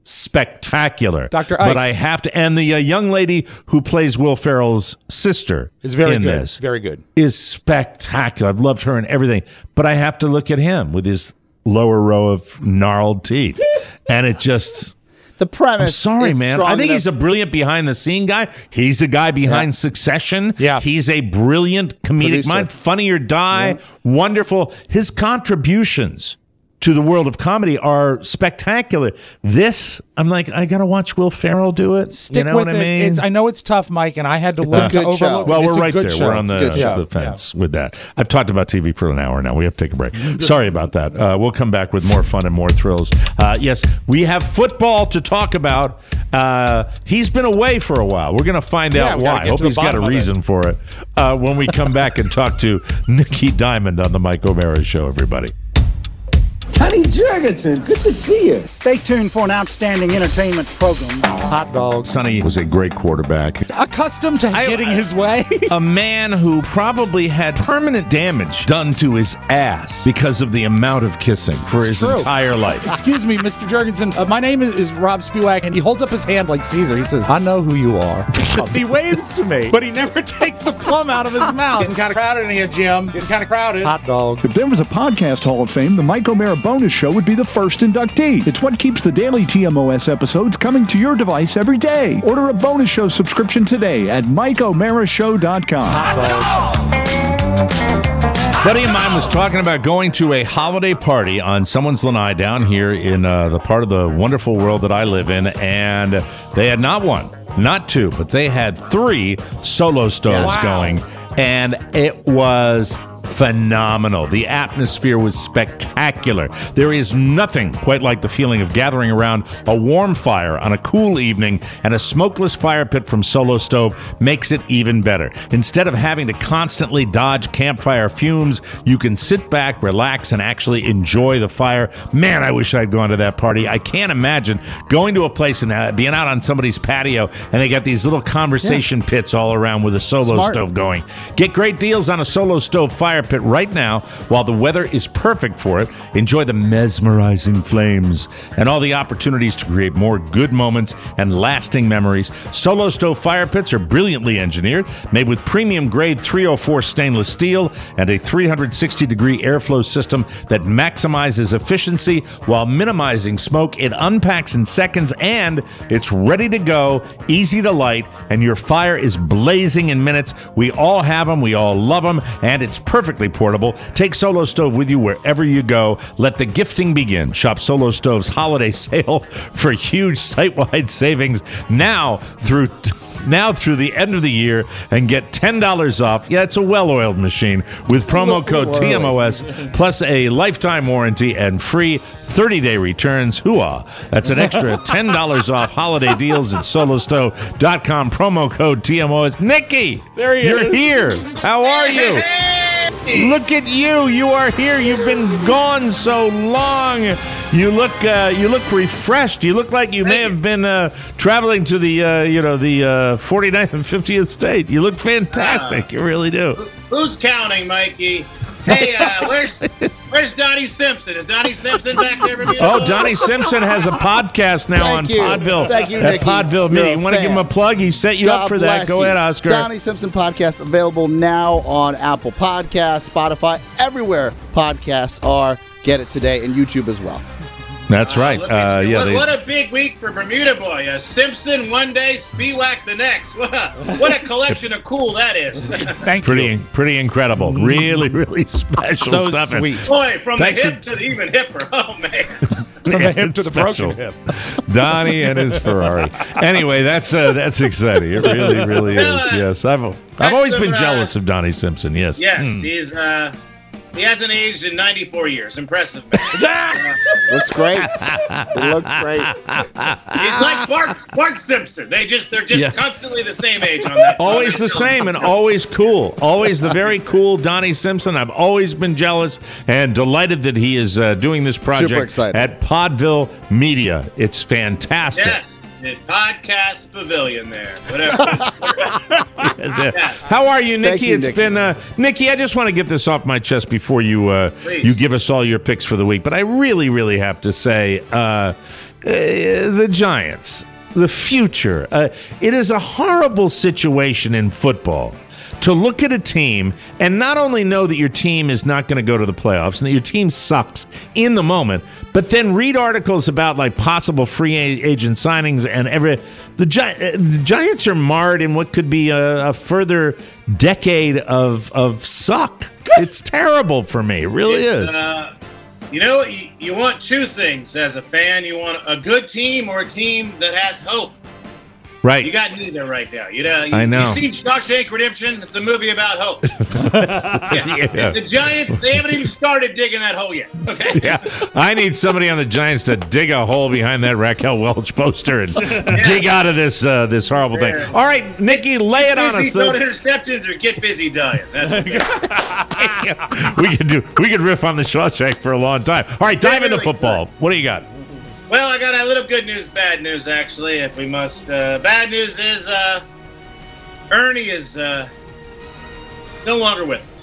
D: spectacular.
F: Doctor Ike.
D: But I have to, and the uh, young lady who plays Will Ferrell's sister
F: Is very
D: in
F: good.
D: this
F: Very good.
D: is spectacular. I've loved her and everything, but I have to look at him with his lower row of gnarled teeth, and it just.
C: The premise.
D: I'm sorry,
C: is
D: man.
C: strong
D: I think
C: enough-
D: he's a brilliant behind the scene guy. He's a guy behind
C: Yeah.
D: Succession.
F: Yeah.
D: He's a brilliant comedic
C: Producer.
D: mind. Funny or Die. Wonderful. His contributions to the world of comedy are spectacular. This, I'm like, I got to watch Will Ferrell do it.
F: Stick
D: you know
F: with
D: what
F: it.
D: I mean?
F: It's, I know it's tough, Mike, and I had to
C: It's
F: learn
C: a
F: to
C: good show.
F: overlook.
D: Well,
F: it's
D: we're
F: a
D: right
F: good
D: there.
F: show.
D: We're on the,
C: It's a good show.
D: the fence with that. I've talked about T V for an hour now. We have to take a break. Sorry about that. Uh, we'll come back with more fun and more thrills. Uh, yes, we have football to talk about. Uh, he's been away for a while. We're going to find
F: Yeah,
D: out
F: we gotta
D: why.
F: get
D: Hope
F: to the
D: he's got a
F: bottom of it.
D: reason for it uh, when we come back and talk to Nikki Diamond on the Mike O'Mara Show, everybody.
O: Honey Jurgensen, good to see you.
P: Stay tuned for an outstanding entertainment program.
F: Hot dog.
D: Sonny was a great quarterback.
F: Accustomed to getting his way.
D: A man who probably had permanent damage done to his ass because of the amount of kissing for
F: It's
D: his
F: true.
D: entire life.
F: Excuse me, Mister Jurgensen. Uh, my name is, is Rob Spiewak, and he holds up his hand like Caesar. He says, I know who you are. He waves to me, but he never takes the plum out of his mouth. Getting kind of crowded in here, Jim. Getting kind of crowded. Hot dog.
M: If there was a podcast Hall of Fame, the Mike O'Mara Bonus Show would be the first inductee. It's what keeps the daily T M O S episodes coming to your device every day. Order a Bonus Show subscription today at Mike O'Mara Show dot com.
D: Buddy of mine was talking about going to a holiday party on someone's lanai down here in uh, the part of the wonderful world that I live in, and they had not one, not two, but they had three solo stoves
F: Wow.
D: going, and it was phenomenal. The atmosphere was spectacular. There is nothing quite like the feeling of gathering around a warm fire on a cool evening, and a smokeless fire pit from Solo Stove makes it even better. Instead of having to constantly dodge campfire fumes, you can sit back, relax, and actually enjoy the fire. Man, I wish I'd gone to that party. I can't imagine going to a place and uh, being out on somebody's patio, and they got these little conversation yeah. pits all around with a Solo
C: Smart.
D: Stove going. Get great deals on a Solo Stove fire pit right now while the weather is perfect for it. Enjoy the mesmerizing flames and all the opportunities to create more good moments and lasting memories. Solo Stove fire pits are brilliantly engineered, made with premium grade three oh four stainless steel and a three hundred sixty degree airflow system that maximizes efficiency while minimizing smoke. It unpacks in seconds and it's ready to go, easy to light, and your fire is blazing in minutes. We all have them, we all love them, and it's perfectly portable. Take Solo Stove with you wherever you go. Let the gifting begin. Shop Solo Stove's holiday sale for huge site-wide savings now through now through the end of the year and get ten dollars off. Yeah, it's a well-oiled machine with promo code T M O S plus a lifetime warranty and free thirty day returns. Hooah! That's an extra ten dollars off holiday deals at solo stove dot com. Promo code T M O S. Nikki,
F: there he
D: you're
F: is.
D: here. How are you? Look at you! You are here. You've been gone so long. You look, uh, you look refreshed. You look like you may have been uh, traveling to the, uh, you know, the uh, forty-ninth and fiftieth state. You look fantastic.
E: Uh,
D: you really do.
E: Who's counting, Mikey? Hey, uh, where's where's Donnie Simpson? Is Donnie Simpson back there? From
D: Oh, Donnie Simpson has a podcast now
C: Thank
D: on
C: you.
D: Podville.
C: Thank you,
D: at
C: Nikki.
D: Podville
C: You're
D: Media.
C: a
D: You want to give him
C: fan.
D: a plug? He set you
C: God
D: up for that.
C: bless
D: Go
C: you.
D: ahead, Oscar.
C: Donnie Simpson podcast available now on Apple Podcasts, Spotify, everywhere podcasts are. Get it today, and YouTube as well.
D: That's right.
E: Look
D: Uh,
E: at you.
D: yeah,
E: what,
D: they,
E: what a big week for Bermuda Boy. A Simpson one day, Spiewak the next. What a, what a collection of cool that is.
F: Thank
D: pretty,
F: you.
D: pretty incredible. Really, really special
F: So
D: stuff. And
F: sweet.
E: Boy, from
D: Thanks
E: the
D: for-
E: hip to the even hipper. Oh, man.
F: From the hip to the
D: Special.
F: broken hip.
D: Donnie and his Ferrari. Anyway, that's uh, that's exciting. It really, really is. Yes, I've I've always
E: some,
D: been
E: uh,
D: jealous of Donnie Simpson. Yes.
E: Yes,
D: Hmm.
E: he's uh, he hasn't aged in ninety-four years. Impressive.
C: Looks great. It looks great.
E: He's like Bart Bart Simpson. They just they're just
D: Yeah.
E: constantly the same age on that.
D: Always the same and always cool. Always the very cool Donnie Simpson. I've always been jealous and delighted that he is uh, doing this project
C: Super excited.
D: at Podville Media. It's fantastic.
E: Yes, the podcast pavilion there. Whatever.
D: Is it- How are you, Nikki?
C: Thank you,
D: It's
C: Nikki.
D: been uh, Nikki. I just want to get this off my chest before you uh,
E: Please.
D: you give us all your picks for the week. But I really, really have to say, uh, the Giants, the future. Uh, it is a horrible situation in football to look at a team and not only know that your team is not going to go to the playoffs and that your team sucks in the moment, but then read articles about like possible free agent signings and every the, Gi- the Giants are marred in what could be a, a further decade of of suck. It's terrible for me. It really
E: It's,
D: is.
E: Uh, you know, you, you want two things as a fan. You want a good team or a team that has hope.
D: Right.
E: You got neither right now. You know, you,
D: I know.
E: You've seen Shawshank Redemption. It's a movie about hope. yeah.
D: Yeah.
E: The Giants, they haven't even started digging that hole yet. Okay.
D: Yeah, I need somebody on the Giants to dig a hole behind that Raquel Welch poster and
E: Yeah.
D: dig out of this uh, this horrible thing.
E: Yeah.
D: All right, Nikki, lay it
E: Get
D: on
E: busy
D: us.
E: throwing
D: The-
E: interceptions or get busy dying. That's what
D: we could do. We could riff on the Shawshank for a long time. All right, dive into
E: really
D: football. What do you got?
E: Well, I got a little good news, bad news, actually, if we must. Uh, bad news is uh, Ernie is uh, no longer with us.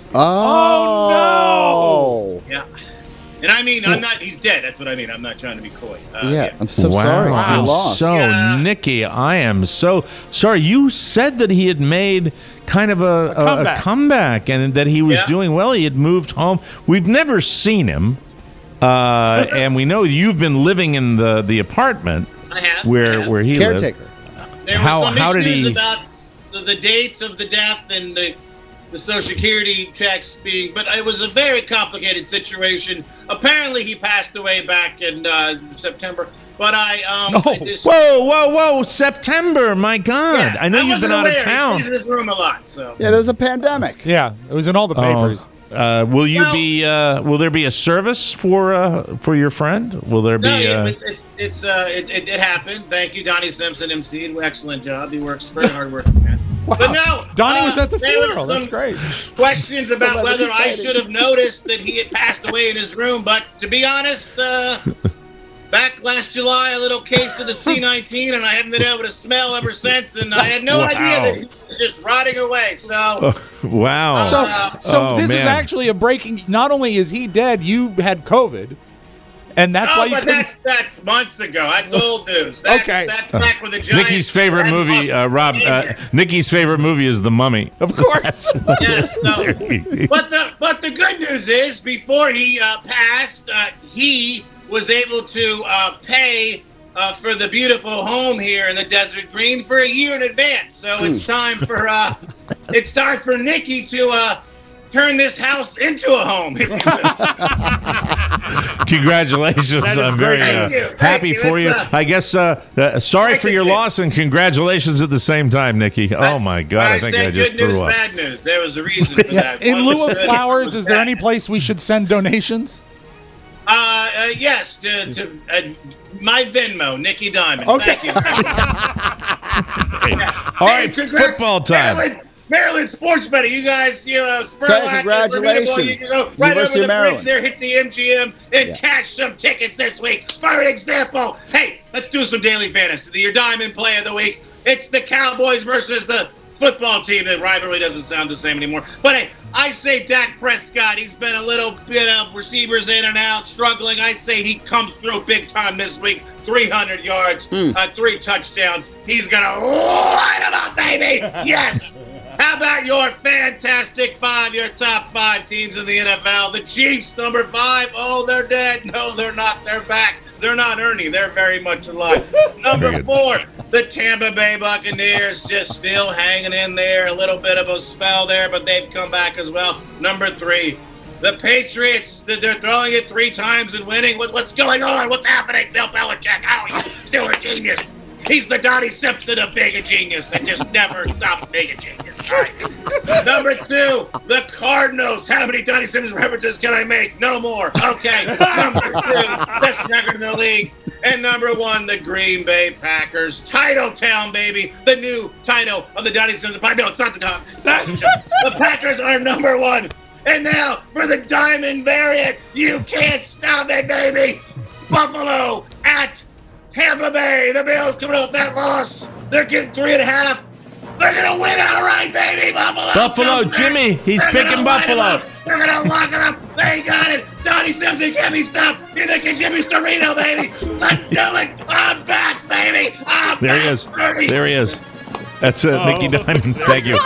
C: Oh,
E: Yeah. And I mean, I'm not, he's dead. That's what I mean. I'm not trying to be coy. Uh,
C: yeah, I'm so
D: wow.
C: sorry for
D: I'm
C: your loss.
D: So,
E: Yeah.
D: Nikki, I am so sorry. You said that he had made kind of a, a, a
F: comeback.
D: comeback and that he was
E: Yeah.
D: doing well. He had moved home. We've never seen him. Uh, and we know you've been living in the, the apartment
E: I have.
D: where
E: I have.
D: where he
C: Caretaker.
D: lived.
E: There
D: How-
E: were some
D: how did
E: issues
D: he-
E: about the, the dates of the death and the the Social Security checks being, but it was a very complicated situation. Apparently, he passed away back in uh, September. But I, um,
F: Oh.
E: I just,
D: Whoa, whoa, whoa! September, my God!
E: yeah,
D: I know you've
E: wasn't
D: been out of
E: aware.
D: town.
E: He's in his room a lot, so.
C: Yeah, there's a pandemic.
F: Yeah, it was in all the papers.
D: Oh, uh, will you
E: Well-
D: be? Uh, will there be a service for uh, for your friend? Will there be?
E: No, yeah,
D: uh,
E: it's it's, it's uh, it, it, it happened. Thank you, Donnie Simpson, M C'd. Excellent job. He works very hard working man.
F: Wow.
E: But no,
F: Donnie
E: uh,
F: was at the
E: there was
F: funeral. That's
E: some
F: great.
E: Questions about
C: Celebrity
E: whether I
C: sighting.
E: should have noticed that he had passed away in his room. But to be honest, uh, back last July, a little case of the C nineteen, and I haven't been able to smell ever since. And I had no
D: Wow.
E: idea that he was just rotting away. So.
D: wow!
F: So,
E: Uh,
F: so
D: oh,
F: this is
D: man.
F: actually a breaking. Not only is he dead, you had COVID, and that's
E: oh,
F: why you
E: but
F: couldn't.
E: that's that's months ago. That's old news. That's,
F: Okay.
E: that's back when the Giants.
D: Nikki's favorite
E: had
D: movie,
E: lost
D: uh, Rob.
E: the
D: Uh,
E: game.
D: Nikki's favorite movie is The Mummy.
F: Of course.
E: Yes, no. But the but the good news is, before he uh, passed, uh, he was able to uh, pay uh, for the beautiful home here in the Desert Green for a year in advance. So it's time for uh, it's time for Nikki to uh, turn this house into a home.
D: Congratulations!
F: That is
D: I'm very
F: great.
D: uh,
E: Thank you. Thank
D: happy
E: you.
D: for you.
E: It's, uh,
D: I guess. Uh, uh, sorry
E: Thank
D: for
E: you,
D: your
E: Jim.
D: loss and congratulations at the same time, Nikki. Oh my God! I, think
E: said
D: I just
E: good news,
D: threw up.
E: bad news. There was a reason for that.
F: In
E: One
F: lieu
E: was
F: of
E: good,
F: flowers,
E: one
F: is
E: was
F: there
E: bad.
F: any place we should send donations?
E: Uh, uh yes, to, to uh, my Venmo, Nikki Diamond.
F: Okay.
E: Thank you.
D: All right,
E: congrats,
D: football time.
E: Maryland, Maryland sports betting. You guys, you know, Spur
C: Okay,
E: Lac,
C: congratulations.
E: You can go right
C: University
E: over
C: of
E: the
C: Maryland.
E: bridge there, hit the M G M, and
C: Yeah.
E: cash some tickets this week. For example, hey, let's do some daily fantasy. Your diamond play of the week. It's the Cowboys versus the football team. The rivalry doesn't sound the same anymore. But hey, I say Dak Prescott. He's been a little bit of receivers in and out, struggling. I say he comes through big time this week. three hundred yards, uh, three touchdowns. He's going to light them up, baby. Yes. How about your fantastic five, your top five teams in the N F L? The Chiefs, number five. Oh, they're dead. No, they're not. They're back. They're not Ernie. They're very much alive. Number four, the Tampa Bay Buccaneers, just still hanging in there. A little bit of a spell there, but they've come back as well. Number three, the Patriots. They're throwing it three times and winning. What, what's going on? What's happening? Bill Belichick. Oh, he's still a genius. He's the Donnie Simpson of being a genius and just never stops being a genius. All right. Number two, the Cardinals. How many Donnie Simpson references can I make? No more. Okay. Number two, best record in the league. And number one, the Green Bay Packers. Title Town, baby. The new title of the Donnie Simpson. No, it's not the top. The Packers are number one. And now for the Diamond variant. You can't stop it, baby. Buffalo at Tampa Bay. The Bills coming off that loss. They're getting three and a half. They're going to win outright, baby. Buffalo.
D: Buffalo,
E: Come back.
D: Jimmy, he's
E: They're
D: picking
E: gonna light 'em
D: Buffalo.
E: up. They're going to lock it up. They got it. Donnie Simpson can't be stopped. Neither can Jimmy Storino, baby. Let's do it. I'm back, baby. I'm
D: There
E: back,
D: he is.
E: Bernie.
D: There he is. That's uh, Nicky Diamond. Thank you.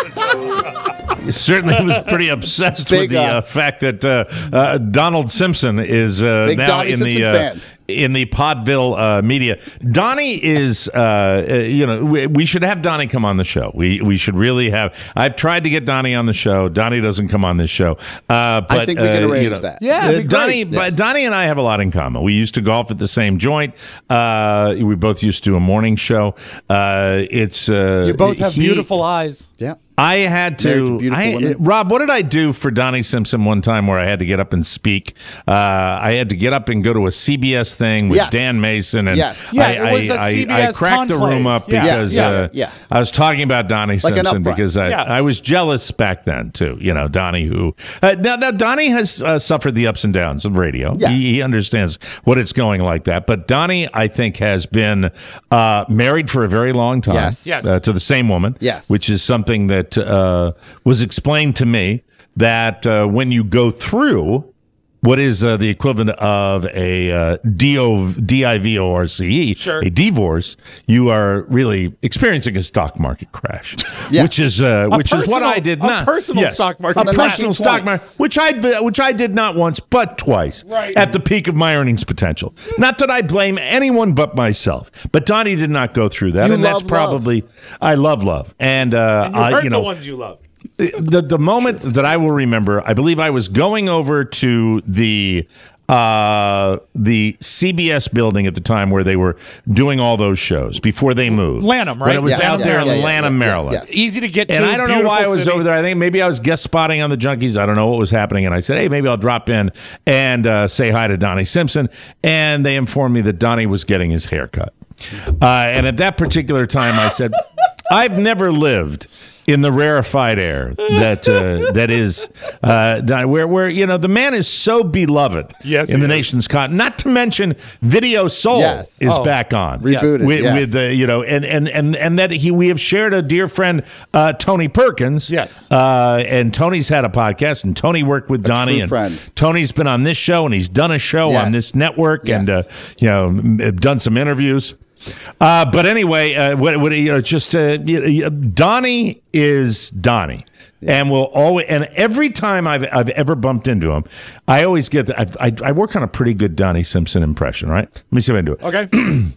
D: He certainly was pretty obsessed
C: Big,
D: with the uh,
C: uh,
D: fact that uh, uh, Donald Simpson is uh,
C: Big
D: now
C: Donnie
D: in
C: Simpson
D: the uh,
C: fan.
D: in the Podville uh, media. Donnie is, uh, uh, you know, we, we should have Donnie come on the show. We we should really have. I've tried to get Donnie on the show. Donnie doesn't come on this show. Uh, but,
C: I think we can
D: uh,
C: arrange
D: you know,
C: that.
F: Yeah,
D: uh,
F: it'd be
D: Donnie,
F: great.
D: but
C: Yes.
D: Donnie and I have a lot in common. We used to golf at the same joint. Uh, we both used to do a morning show. Uh, it's uh,
F: You both have
D: he-
F: beautiful eyes.
C: Yeah.
D: I had
C: Married
D: to.
C: to beautiful
D: I,
C: women.
D: Rob, what did I do for Donnie Simpson one time where I had to get up and speak? Uh, I had to get up and go to a C B S thing with
C: Yes.
D: Dan Mason, and
C: Yes.
F: Yeah,
D: I,
F: it was a
D: I,
F: C B
D: I, I
F: S
D: cracked the
F: conclave.
D: room up
F: Yeah.
D: because
C: Yeah,
D: uh,
C: yeah.
D: I was talking about Donnie
C: Like an
D: Simpson
C: upfront.
D: because I,
F: Yeah.
D: I was jealous back then too. You know, Donnie who uh, now, now Donnie has uh, suffered the ups and downs of radio.
C: Yeah.
D: He, he understands what it's going like that. But Donnie, I think, has been uh, married for a very long time.
C: Yes.
F: Yes.
D: Uh, to the same woman.
C: Yes.
D: Which is something that uh, was explained to me that uh, when you go through what is uh, the equivalent of a uh, D O D I V O R C E,
F: Sure.
D: a divorce, you are really experiencing a stock market crash,
C: Yeah.
D: which is uh, which is what
F: personal-
D: I did
F: a
D: not
F: personal stock market
D: a
C: crash.
D: personal
C: The
D: stock
C: nineteen
D: market, which I which I did not once but twice
F: Right.
D: at the peak of my earnings potential. Not that I blame anyone but myself, but Donnie did not go through that,
C: You
D: and that's
C: love love.
D: probably I love love, and, uh,
F: And you
D: I,
F: hurt
D: you know
F: the ones you love.
D: the the moment that I will remember, I believe I was going over to the uh, the C B S building at the time where they were doing all those shows before they moved.
F: Lanham,
D: When
F: right?
D: it was
C: Yeah,
D: out
C: yeah,
D: there
C: yeah,
D: in
C: yeah, yeah,
D: Lanham,
C: yes,
D: Maryland.
C: yes.
F: Easy to get to.
D: And I don't know why I
F: beautiful
D: was
F: city.
D: over there. I think maybe I was guest spotting on the Junkies. I don't know what was happening. And I said, hey, maybe I'll drop in and uh, say hi to Donnie Simpson. And they informed me that Donnie was getting his hair cut. Uh, and at that particular time, I said, I've never lived in the rarefied air that uh, that is uh, Donnie, where where you know the man is so beloved
F: Yes,
D: in
F: he
D: the
F: is.
D: nation's continent. Not to mention, Video Soul
C: Yes.
D: is
F: Oh.
D: back on
C: Rebooted,
D: with,
C: yes.
D: with uh, you know, and and and and that he we have shared a dear friend, uh, Tony Perkins.
F: Yes.
D: uh, and Tony's had a podcast, and Tony worked with Donnie,
C: true
D: and
C: friend.
D: Tony's been on this show, and he's done a show
C: Yes.
D: on this network, and uh,
C: Yes.
D: you know, m- done some interviews. Uh, but anyway, uh, what, what you know, just uh, you know, Donnie is Donnie. And will always, and every time I've I've ever bumped into him, I always get that. I've, I I work on a pretty good Donnie Simpson impression, right? Let me see if I can do it.
F: Okay.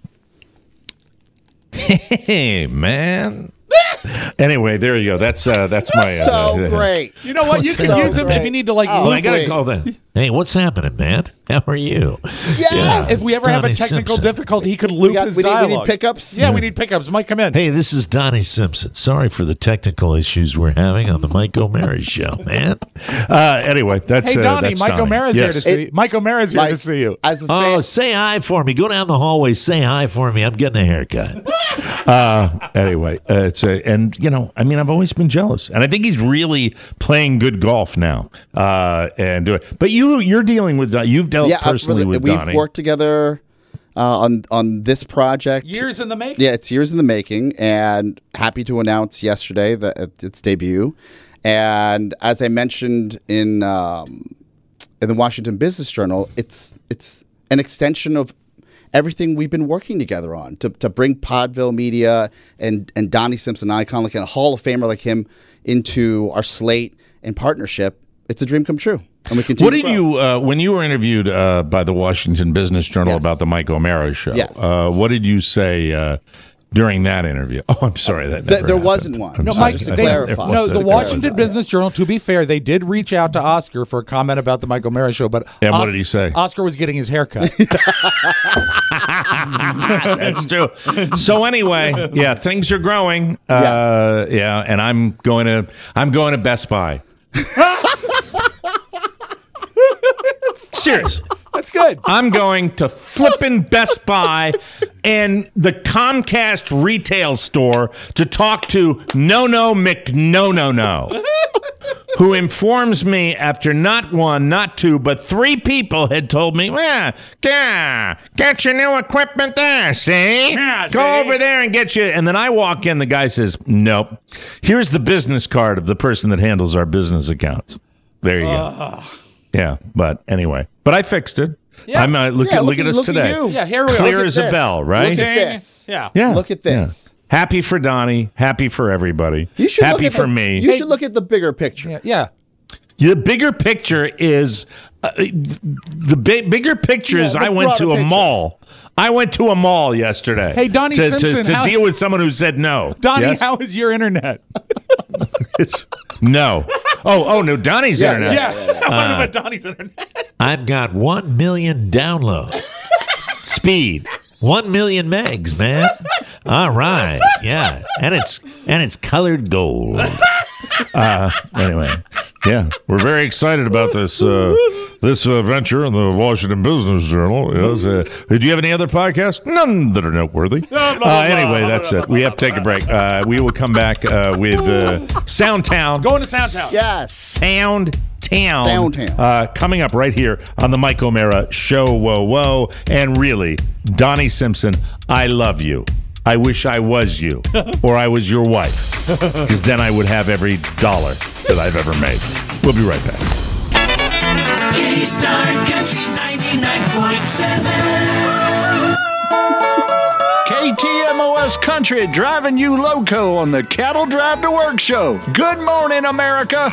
D: Hey, man. Anyway, there you go. That's uh, that's my uh,
C: So
D: uh,
C: great.
F: You know what? You can
C: So
F: use him if
C: great.
F: you need to, like,
C: Oh,
D: Well, I gotta
C: please.
D: call that.
G: Hey, what's happening, man? How are you?
C: Yeah.
F: If we
G: it's
F: ever have a
G: Donnie
F: technical
G: Simpson.
F: difficulty, he could loop
C: got-
F: his
C: we need- we need
F: dialogue.
C: pickups?
F: Yeah, we need pickups. Mike, come in.
G: Hey, this is Donnie Simpson. Sorry for the technical issues we're having on the Mike O'Mara show, man.
D: Uh, anyway, that's
F: Hey,
D: uh,
F: Donnie,
D: that's
F: Mike
D: Donnie.
F: O'Mara's here to
D: Yes.
F: see you. Mike O'Mara's here
C: Mike,
F: to see you.
C: As a fan,
G: Oh, say hi for me. Go down the hallway. Say hi for me. I'm getting a haircut.
D: Uh, anyway, uh, it's a, and you know, I mean, I've always been jealous, and I think he's really playing good golf now. Uh, and do it, but you, you're dealing with Don- you've dealt
C: yeah, uh,
D: personally
C: really-
D: with
C: we've
D: Donnie.
C: worked together uh, on on this project.
F: Years in the making.
C: Yeah, it's years in the making, and happy to announce yesterday that it- its debut. And as I mentioned in um, in the Washington Business Journal, it's it's an extension of everything we've been working together on to, to bring Podville Media and and Donnie Simpson, icon like a Hall of Famer like him, into our slate and partnership. It's a dream come true, and we continue.
D: What
C: to
D: did
C: grow.
D: you uh, when you were interviewed uh, by the Washington Business Journal
C: Yes.
D: about the Mike O'Mara show?
C: Yes.
D: Uh, what did you say uh, during that interview? Oh, I'm sorry, that
C: There-
D: never
C: there
D: happened.
C: wasn't one.
D: I'm
F: No,
D: sorry.
F: Mike.
C: to
F: They,
C: clarify.
F: no,
D: There
F: the
D: was
F: Washington
D: not.
F: Business Journal. To be fair, they did reach out to Oscar for a comment about the Mike O'Mara show, but
D: And what did he say?
F: Oscar was getting his hair cut.
D: That's true. So anyway, yeah, things are growing. Uh, yeah, and I'm going to I'm going to Best Buy. Seriously.
F: That's good.
D: I'm going to flippin' Best Buy and the Comcast retail store to talk to No No McNo No No, who informs me after not one, not two, but three people had told me, well, yeah, get your new equipment there, see?
F: Yeah,
D: Go
F: see?
D: over there and get you. And then I walk in, the guy says, nope. Here's the business card of the person that handles our business accounts. There you go. Yeah, but anyway. But I fixed it.
F: Yeah.
D: I'm uh, look,
C: Yeah,
D: at,
C: look
D: look at
C: at-
D: us
C: look at
D: today.
C: you.
F: Yeah, here we are.
D: Clear
C: Look at
D: as a
C: this.
D: bell, right?
C: Look at this.
F: Yeah.
D: Yeah.
C: Look at this.
D: Yeah. Happy for Donnie. Happy for everybody.
C: You should
D: happy
C: look at
D: for
C: the,
D: me.
C: You should look at the bigger picture.
F: Yeah. yeah.
D: The bigger picture is uh, the big, bigger picture
C: Yeah,
D: is
C: the
D: I went
C: broader
D: to a
C: picture.
D: mall. I went to a mall yesterday.
F: Hey, Donnie
D: to,
F: Simpson,
D: to, to
F: how-
D: deal with someone who said no.
F: Donnie,
D: Yes?
F: how is your internet?
D: It's- no. Oh, oh no, Donnie's
C: Yeah,
D: internet.
F: Yeah.
C: yeah,
F: I wonder about Donnie's internet.
G: I've got one million download speed. One million megs, man. All right, yeah, and it's and it's colored gold.
D: Uh, anyway, yeah, we're very excited about this uh, this uh, venture in the Washington Business Journal. Yes. Uh, do you have any other podcasts? None that are noteworthy. Uh, anyway, that's it. We have to take a break. Uh, we will come back uh, with uh, Soundtown.
F: Going to Soundtown.
C: Yes.
D: Sound Town.
C: Soundtown.
D: Uh, coming up right here on the Mike O'Mara Show. Whoa, whoa. And really, Donnie Simpson, I love you. I wish I was you, or I was your wife, because then I would have every dollar that I've ever made. We'll be right back.
Q: K-Star Country ninety-nine point seven.
M: K T M O S Country driving you loco on the Cattle Drive to Work show. Good morning, America.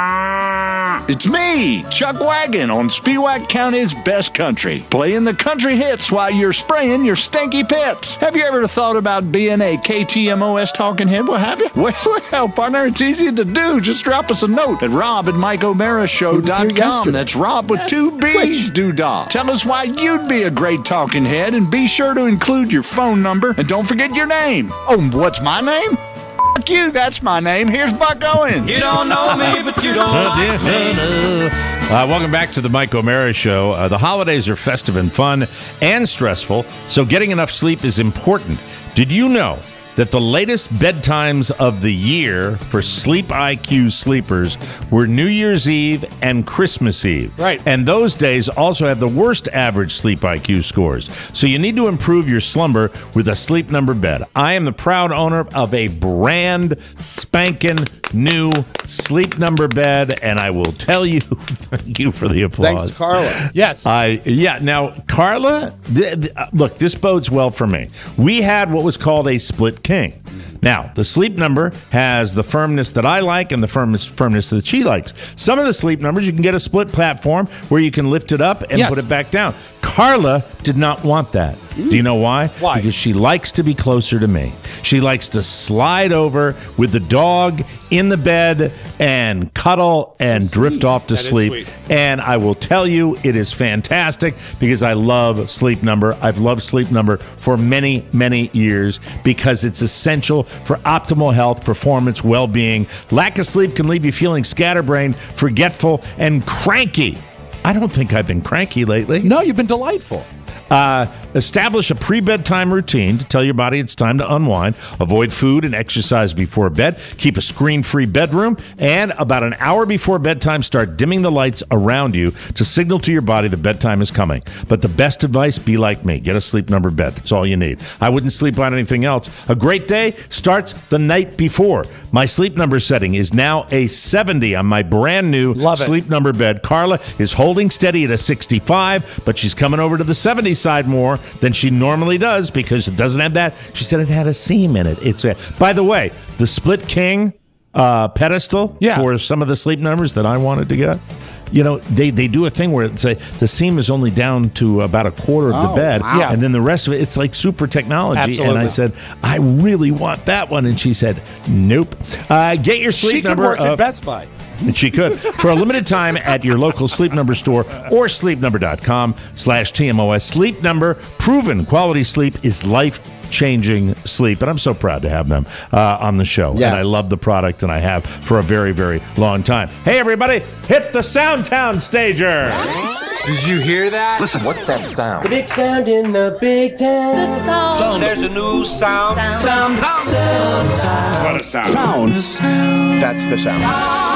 M: It's me, Chuck Wagon, on Spiewak County's best country, playing the country hits while you're spraying your stinky pets. Have you ever thought about being a K T M O S talking head? Well, have you? Well, well, partner, it's easy to do. Just drop us a note at rob at mike o'mara show dot com. That's Rob with two B's, doodah. Tell us why you'd be a great talking head, and be sure to include your phone number, and don't forget your name. Oh, what's my name? F*** you, that's my name. Here's Buck Owens.
Q: You don't know me, but you don't like me.
D: Uh, welcome back to the Mike O'Mara Show. Uh, the holidays are festive and fun and stressful, so getting enough sleep is important. Did you know that the latest bedtimes of the year for Sleep I Q sleepers were New Year's Eve and Christmas Eve?
F: Right.
D: And those days also have the worst average Sleep I Q scores. So you need to improve your slumber with a Sleep Number bed. I am the proud owner of a brand spanking new Sleep Number bed, and I will tell you, thank you for the applause.
C: Thanks, Carla.
F: Yes.
D: I yeah. Now, Carla, th- th- uh, look, this bodes well for me. We had what was called a split king. Now, the Sleep Number has the firmness that I like and the firmness firmness that she likes. Some of the Sleep Numbers, you can get a split platform where you can lift it up and
F: Yes.
D: put it back down. Carla did not want that. Do you know why?
F: Why?
D: Because she likes to be closer to me. She likes to slide over with the dog in the bed and cuddle and drift off to
F: That is
D: sleep.
F: sweet.
D: And I will tell you, it is fantastic because I love Sleep Number. I've loved Sleep Number for many, many years because it's essential for optimal health, performance, well-being. Lack of sleep can leave you feeling scatterbrained, forgetful, and cranky. I don't think I've been cranky lately.
F: No, you've been delightful.
D: Uh, establish a pre-bedtime routine to tell your body it's time to unwind. Avoid food and exercise before bed. Keep a screen-free bedroom. And about an hour before bedtime, start dimming the lights around you to signal to your body that bedtime is coming. But the best advice, be like me. Get a Sleep Number bed. That's all you need. I wouldn't sleep on anything else. A great day starts the night before. My Sleep Number setting is now a seventy on my brand new
F: Love it.
D: Sleep Number bed. Carla is holding steady at a sixty-five, but she's coming over to the seventy side more than she normally does because it doesn't have that. She said it had a seam in it. It's a, by the way, the Split King uh, pedestal
F: Yeah.
D: for some of the Sleep Numbers that I wanted to get. You know, they, they do a thing where it's a, the seam is only down to about a quarter of
C: Oh,
D: the bed,
C: wow.
F: Yeah.
D: and then the rest of it, it's like super technology.
F: Absolutely.
D: And I said, I really want that one, and she said, nope. Uh, get your Sleep
F: She could
D: Number.
F: work
D: uh,
F: at Best Buy.
D: And she could. For a limited time at your local Sleep Number store or sleepnumber.com slash TMOS. Sleep Number, proven quality sleep is life-changing sleep. And I'm so proud to have them uh, on the show.
C: Yes.
D: And I love the product, and I have for a very, very long time. Hey, everybody, hit the Soundtown stager.
R: Did you hear that?
S: Listen, what's that sound?
Q: The big sound in the big town.
I: The sound.
R: There's a new sound.
I: Sound.
R: Sound. Sound.
J: What a sound.
M: Sound.
J: That's the sound.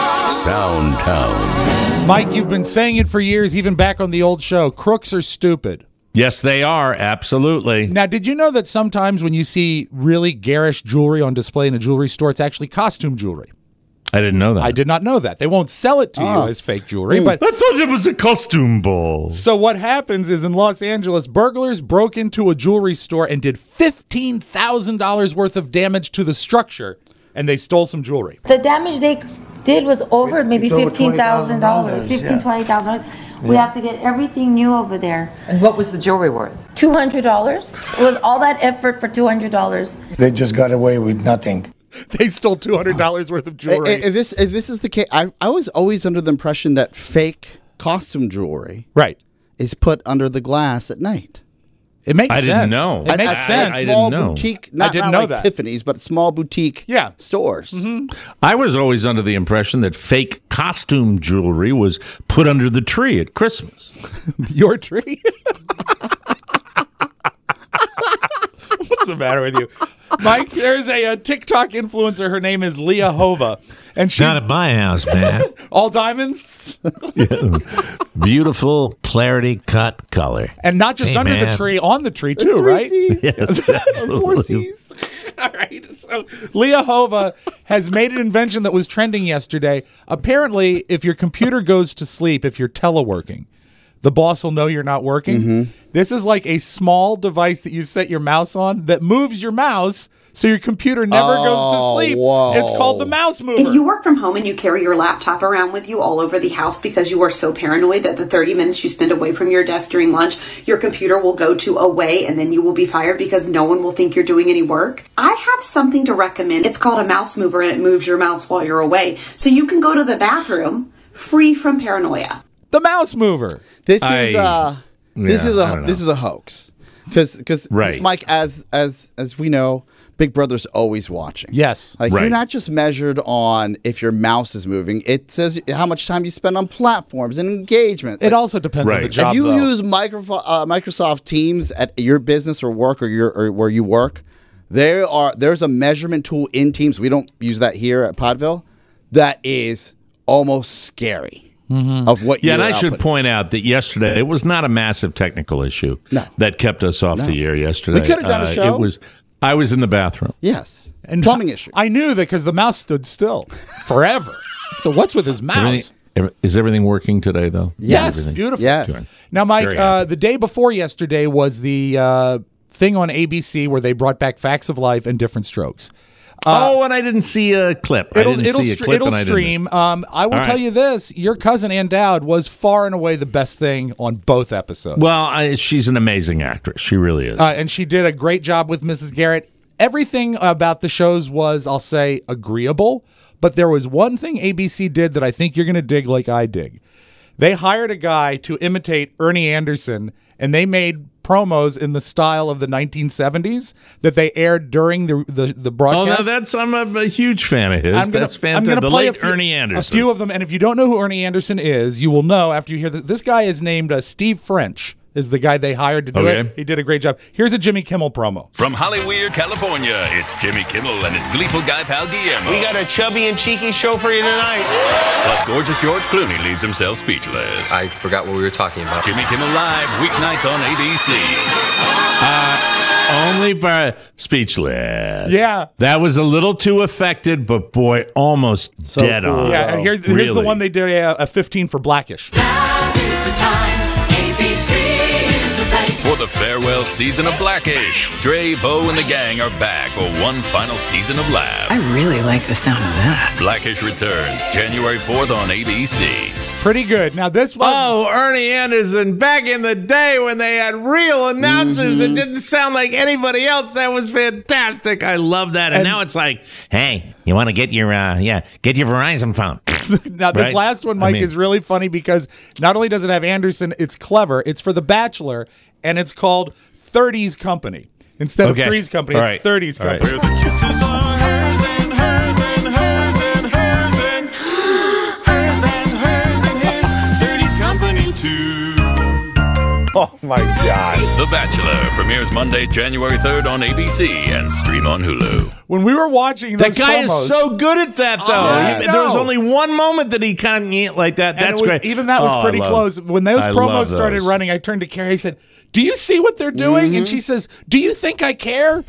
A: Soundtown.
F: Mike, you've been saying it for years, even back on the old show. Crooks are stupid.
D: Yes, they are. Absolutely.
F: Now, did you know that sometimes when you see really garish jewelry on display in a jewelry store, it's actually costume jewelry?
D: I didn't know that.
F: I did not know that. They won't sell it to
C: Oh.
F: you as fake jewelry,
C: Mm.
F: but
D: I thought it was a costume ball.
F: so what happens is in Los Angeles, burglars broke into a jewelry store and did fifteen thousand dollars worth of damage to the structure, and they stole some jewelry.
S: The damage they did was over maybe
T: It's over
S: fifteen thousand dollars,
T: $20,000,
S: fifteen,
T: yeah.
S: twenty thousand dollars. We
T: Yeah.
S: have to get everything new over there.
U: And what was the jewelry worth?
S: Two hundred dollars. It was all that effort for two hundred dollars.
T: They just got away with nothing.
F: They stole two hundred dollars worth of jewelry.
C: If this if this is the case, I I was always under the impression that fake costume jewelry,
F: right,
C: is put under the glass at night.
F: It makes
D: I
F: sense.
D: didn't know.
F: It makes
C: At-
F: sense.
C: At
D: I
C: small
D: didn't know.
C: boutique, not,
F: I didn't
C: not
F: know
C: like
F: that.
C: Tiffany's, but small boutique
F: Yeah.
C: stores.
D: I was always under the impression that fake costume jewelry was put under the tree at Christmas.
F: Your tree? What's the matter with you? Mike, there's a, a TikTok influencer. Her name is Leah Hova. And she's
G: Not at my house, man.
F: all diamonds
G: Yeah. Beautiful, clarity cut color.
F: and not just
G: Hey,
F: under
G: man.
F: the tree, on the tree too, right?
G: Yes, absolutely.
F: All right. So Leah Hova has made an invention that was trending yesterday. Apparently, if your computer goes to sleep, if you're teleworking, the boss will know you're not working.
C: Mm-hmm.
F: This is like a small device that you set your mouse on that moves your mouse so your computer never goes to
C: Oh,
F: sleep.
C: whoa.
F: It's called the mouse mover.
V: If you work from home and you carry your laptop around with you all over the house because you are so paranoid that the thirty minutes you spend away from your desk during lunch, your computer will go to away and then you will be fired because no one will think you're doing any work. I have something to recommend. It's called a mouse mover and it moves your mouse while you're away. So you can go to the bathroom free from paranoia.
F: The mouse mover.
C: This
D: I-
C: is uh this
D: yeah,
C: is
D: I
C: a
D: don't know.
C: this is a hoax. Because because
D: Right.
C: Mike, as as as we know, Big Brother's always watching.
F: Yes.
C: Like
D: Right.
C: you're not just measured on if your mouse is moving. It says how much time you spend on platforms and engagement.
F: It
C: Like,
F: also depends on
D: Right.
F: the job,
C: if you
F: though.
C: use Microsoft uh, Microsoft Teams at your business or work or your or where you work, there are there's a measurement tool in Teams. We don't use that here at Podville. That is almost scary of what.
D: Yeah, and
C: you're
D: I should
C: outputting.
D: point out that yesterday it was not a massive technical issue
C: No.
D: that kept us off the air yesterday.
C: We could have done a
D: Uh,
C: show.
D: It was. I was in the bathroom.
C: Yes,
F: And
C: plumbing issue.
F: I knew that because the mouse stood still forever. So what's with his mouse?
D: Everything, ev- is everything working today, though?
F: Yes,
D: Everything?
F: beautiful.
C: Yes.
D: Good.
F: Now, Mike,
D: Very
F: uh,
D: happy.
F: the day before yesterday was the uh, thing on A B C where they brought back Facts of Life and Different Strokes.
D: oh, and I didn't see a clip. I
F: It'll
D: didn't
F: it'll,
D: see a
F: str-
D: clip,
F: it'll
D: and I didn't-
F: stream. Um, I will
D: All
F: tell
D: right.
F: you this: your cousin Ann Dowd was far and away the best thing on both episodes.
D: Well, I, she's an amazing actress. She really is.
F: Uh, and she did a great job with Missus Garrett. Everything about the shows was, I'll say, agreeable. But there was one thing A B C did that I think you're going to dig like I dig. They hired a guy to imitate Ernie Anderson, and they made promos in the style of the nineteen seventies that they aired during the the, the
D: oh,
F: broadcast.
D: no, that's I'm a, a huge fan of his.
F: I'm gonna,
D: that's
F: I'm
D: fantastic.
F: gonna
D: The
F: play
D: late
F: a few,
D: Ernie Anderson.
F: A few of them, and if you don't know who Ernie Anderson is, you will know after you hear that. This guy is named uh, Steve French. Is the guy they hired to do
A: Okay.
F: it. He did a great job. Here's a Jimmy Kimmel promo.
A: From Hollyweird, California, it's Jimmy Kimmel and his gleeful guy pal Guillermo.
W: We got a chubby and cheeky show for you tonight.
A: Plus, gorgeous George Clooney leaves himself speechless.
X: I forgot what we were talking about.
A: Jimmy Kimmel Live, weeknights on A B C.
D: Uh, only by speechless.
F: Yeah.
D: That was a little too affected, but boy, almost dead on.
F: Yeah, and here, here's the
D: Really.
F: one they did a, a fifteen for Blackish.
Q: Now is the time. A B C is the place.
A: For the farewell season of Blackish, Dre, Bo, and the gang are back for one final season of laughs.
Y: I really like the sound of that.
A: Blackish returns January fourth on A B C.
F: Pretty good. Now this was
D: Oh, Ernie Anderson, back in the day when they had real announcers that didn't sound like anybody else. That was fantastic. I love that. And,
F: And-
D: now it's like, hey, you want to get your, uh, yeah, get your Verizon phone.
F: now this
D: Right?
F: last one,
D: I
F: Mike,
D: mean-
F: is really funny because not only does it have Anderson, it's clever. It's for The Bachelor, and it's called thirties Company instead
D: Okay.
F: of Threes Company.
D: All
F: It's
D: right.
F: thirties
D: All right.
F: Company.
Q: Where the kisses are hers and hers and hers and hers and hers and hers and his. thirties Company too.
H: Oh my God.
A: The Bachelor premieres Monday, January third on A B C and stream on Hulu.
F: When we were watching
D: That
F: those
D: guy
F: promos,
D: is so good at that, though.
F: I
D: He- there was
F: know.
D: only one moment that he kind of like that.
F: and
D: That's
F: it was-
D: great.
F: Even that was
D: Oh, I
F: pretty
D: love-
F: close. When those
D: I
F: promos
D: love
F: started
D: those.
F: running, I turned to Carrie. I said, do you see what they're doing? Mm-hmm. And she says, do you think I care?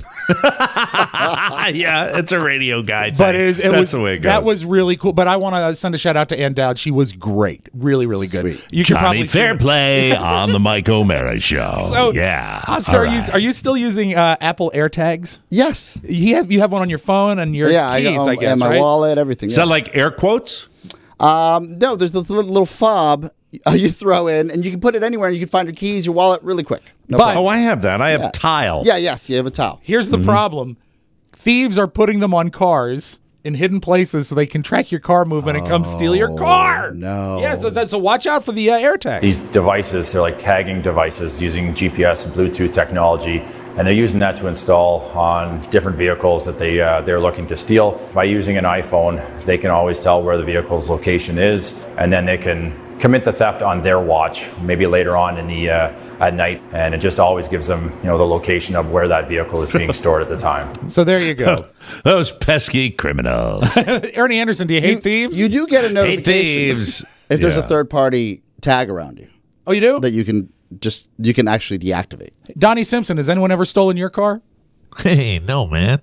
D: Yeah, it's a radio guy thing.
F: But it, is, it
D: That's
F: was
D: the way it goes.
F: that was really cool. But I want to send a shout out to Ann Dowd. She was great, really, really good.
C: Sweet.
F: You
D: Johnny
F: probably
D: Fairplay on the Mike O'Mara Show.
F: So,
D: yeah,
F: Oscar,
D: All
F: are you
D: right.
F: are you still using uh, Apple AirTags?
C: Yes.
F: You have you have one on your phone and your
C: Yeah,
F: keys,
C: I, um,
F: I guess,
C: and my
F: right?
C: wallet, everything.
D: Is
C: yeah.
D: that like air quotes?
C: Um, no, there's this little, little fob uh, you throw in, and you can put it anywhere, and you can find your keys, your wallet, really quick. No
F: But-
C: problem.
D: Oh, I have that. I have
C: Yeah.
D: Tile.
C: Yeah, yes, you have a towel.
F: Here's the problem: thieves are putting them on cars in hidden places so they can track your car movement and come steal your car.
C: No.
F: Yeah, so, that, so watch out for the uh, AirTag.
B: These devices, they're like tagging devices using G P S and Bluetooth technology, and they're using that to install on different vehicles that they, uh, they're looking to steal. By using an iPhone, they can always tell where the vehicle's location is, and then they can commit the theft on their watch, maybe later on in the uh, at night, and it just always gives them, you know, the location of where that vehicle is being stored at the time.
F: So there you go.
D: Those pesky criminals.
F: Ernie Anderson, do you hate
C: You-
F: thieves?
C: You do get a notification
D: thieves.
C: if there's a
D: Yeah.
C: third-party tag around you
F: Oh, you do?
C: that you can just you can actually deactivate.
F: Donnie Simpson, has anyone ever stolen your car?
G: Hey, no, man.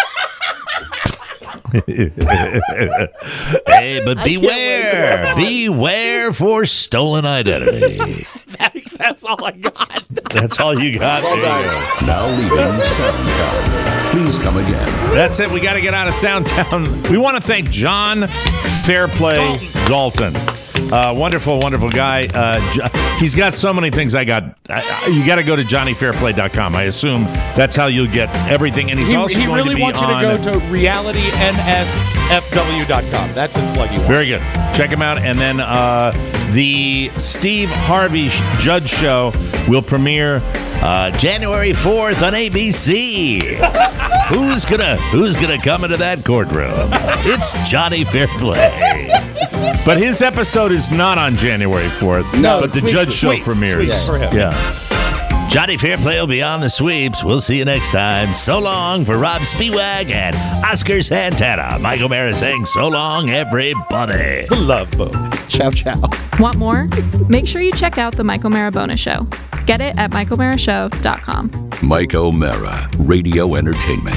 G: Hey, but beware. Beware for stolen identity.
F: That, that's all I got.
D: That's all you got.
A: Now leaving Soundtown. Please come again.
D: That's it. We got to get out of Soundtown. We want to thank John Fairplay Dalton. Uh, wonderful, wonderful guy. Uh, Jo- he's got so many things. I got. I, I, you got to go to johnny fairplay dot com. I assume that's how you'll get everything. And he's
F: He,
D: also
F: he
D: going
F: really
D: to be
F: wants
D: on,
F: you to go to reality N S F W dot com. That's his plug. He wants.
D: Very good. Check him out. And then uh, the Steve Harvey Judge Show will premiere uh, January fourth on A B C. who's gonna Who's gonna come into that courtroom? It's Johnny Fairplay. But his episode is not on January fourth.
C: No,
D: but the
C: sweeps,
D: Judge Show
C: sweeps,
D: premieres.
C: sweeps
F: for him.
D: Yeah.
G: Johnny Fairplay will be on the sweeps. We'll see you next time. So long for Rob Spiewak and Oscar Santana. Mike O'Mara saying so long, everybody.
F: The Love Boat.
C: Ciao, ciao.
K: Want more? Make sure you check out the Mike O'Mara Bonus Show. Get it at mike o'mara show dot com.
A: Mike O'Mara, Radio Entertainment.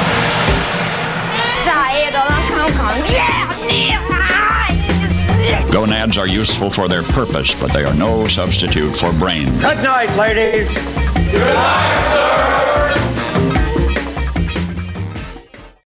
L: Gonads are useful for their purpose, but they are no substitute for brain.
O: Good night, ladies.
Q: Good night,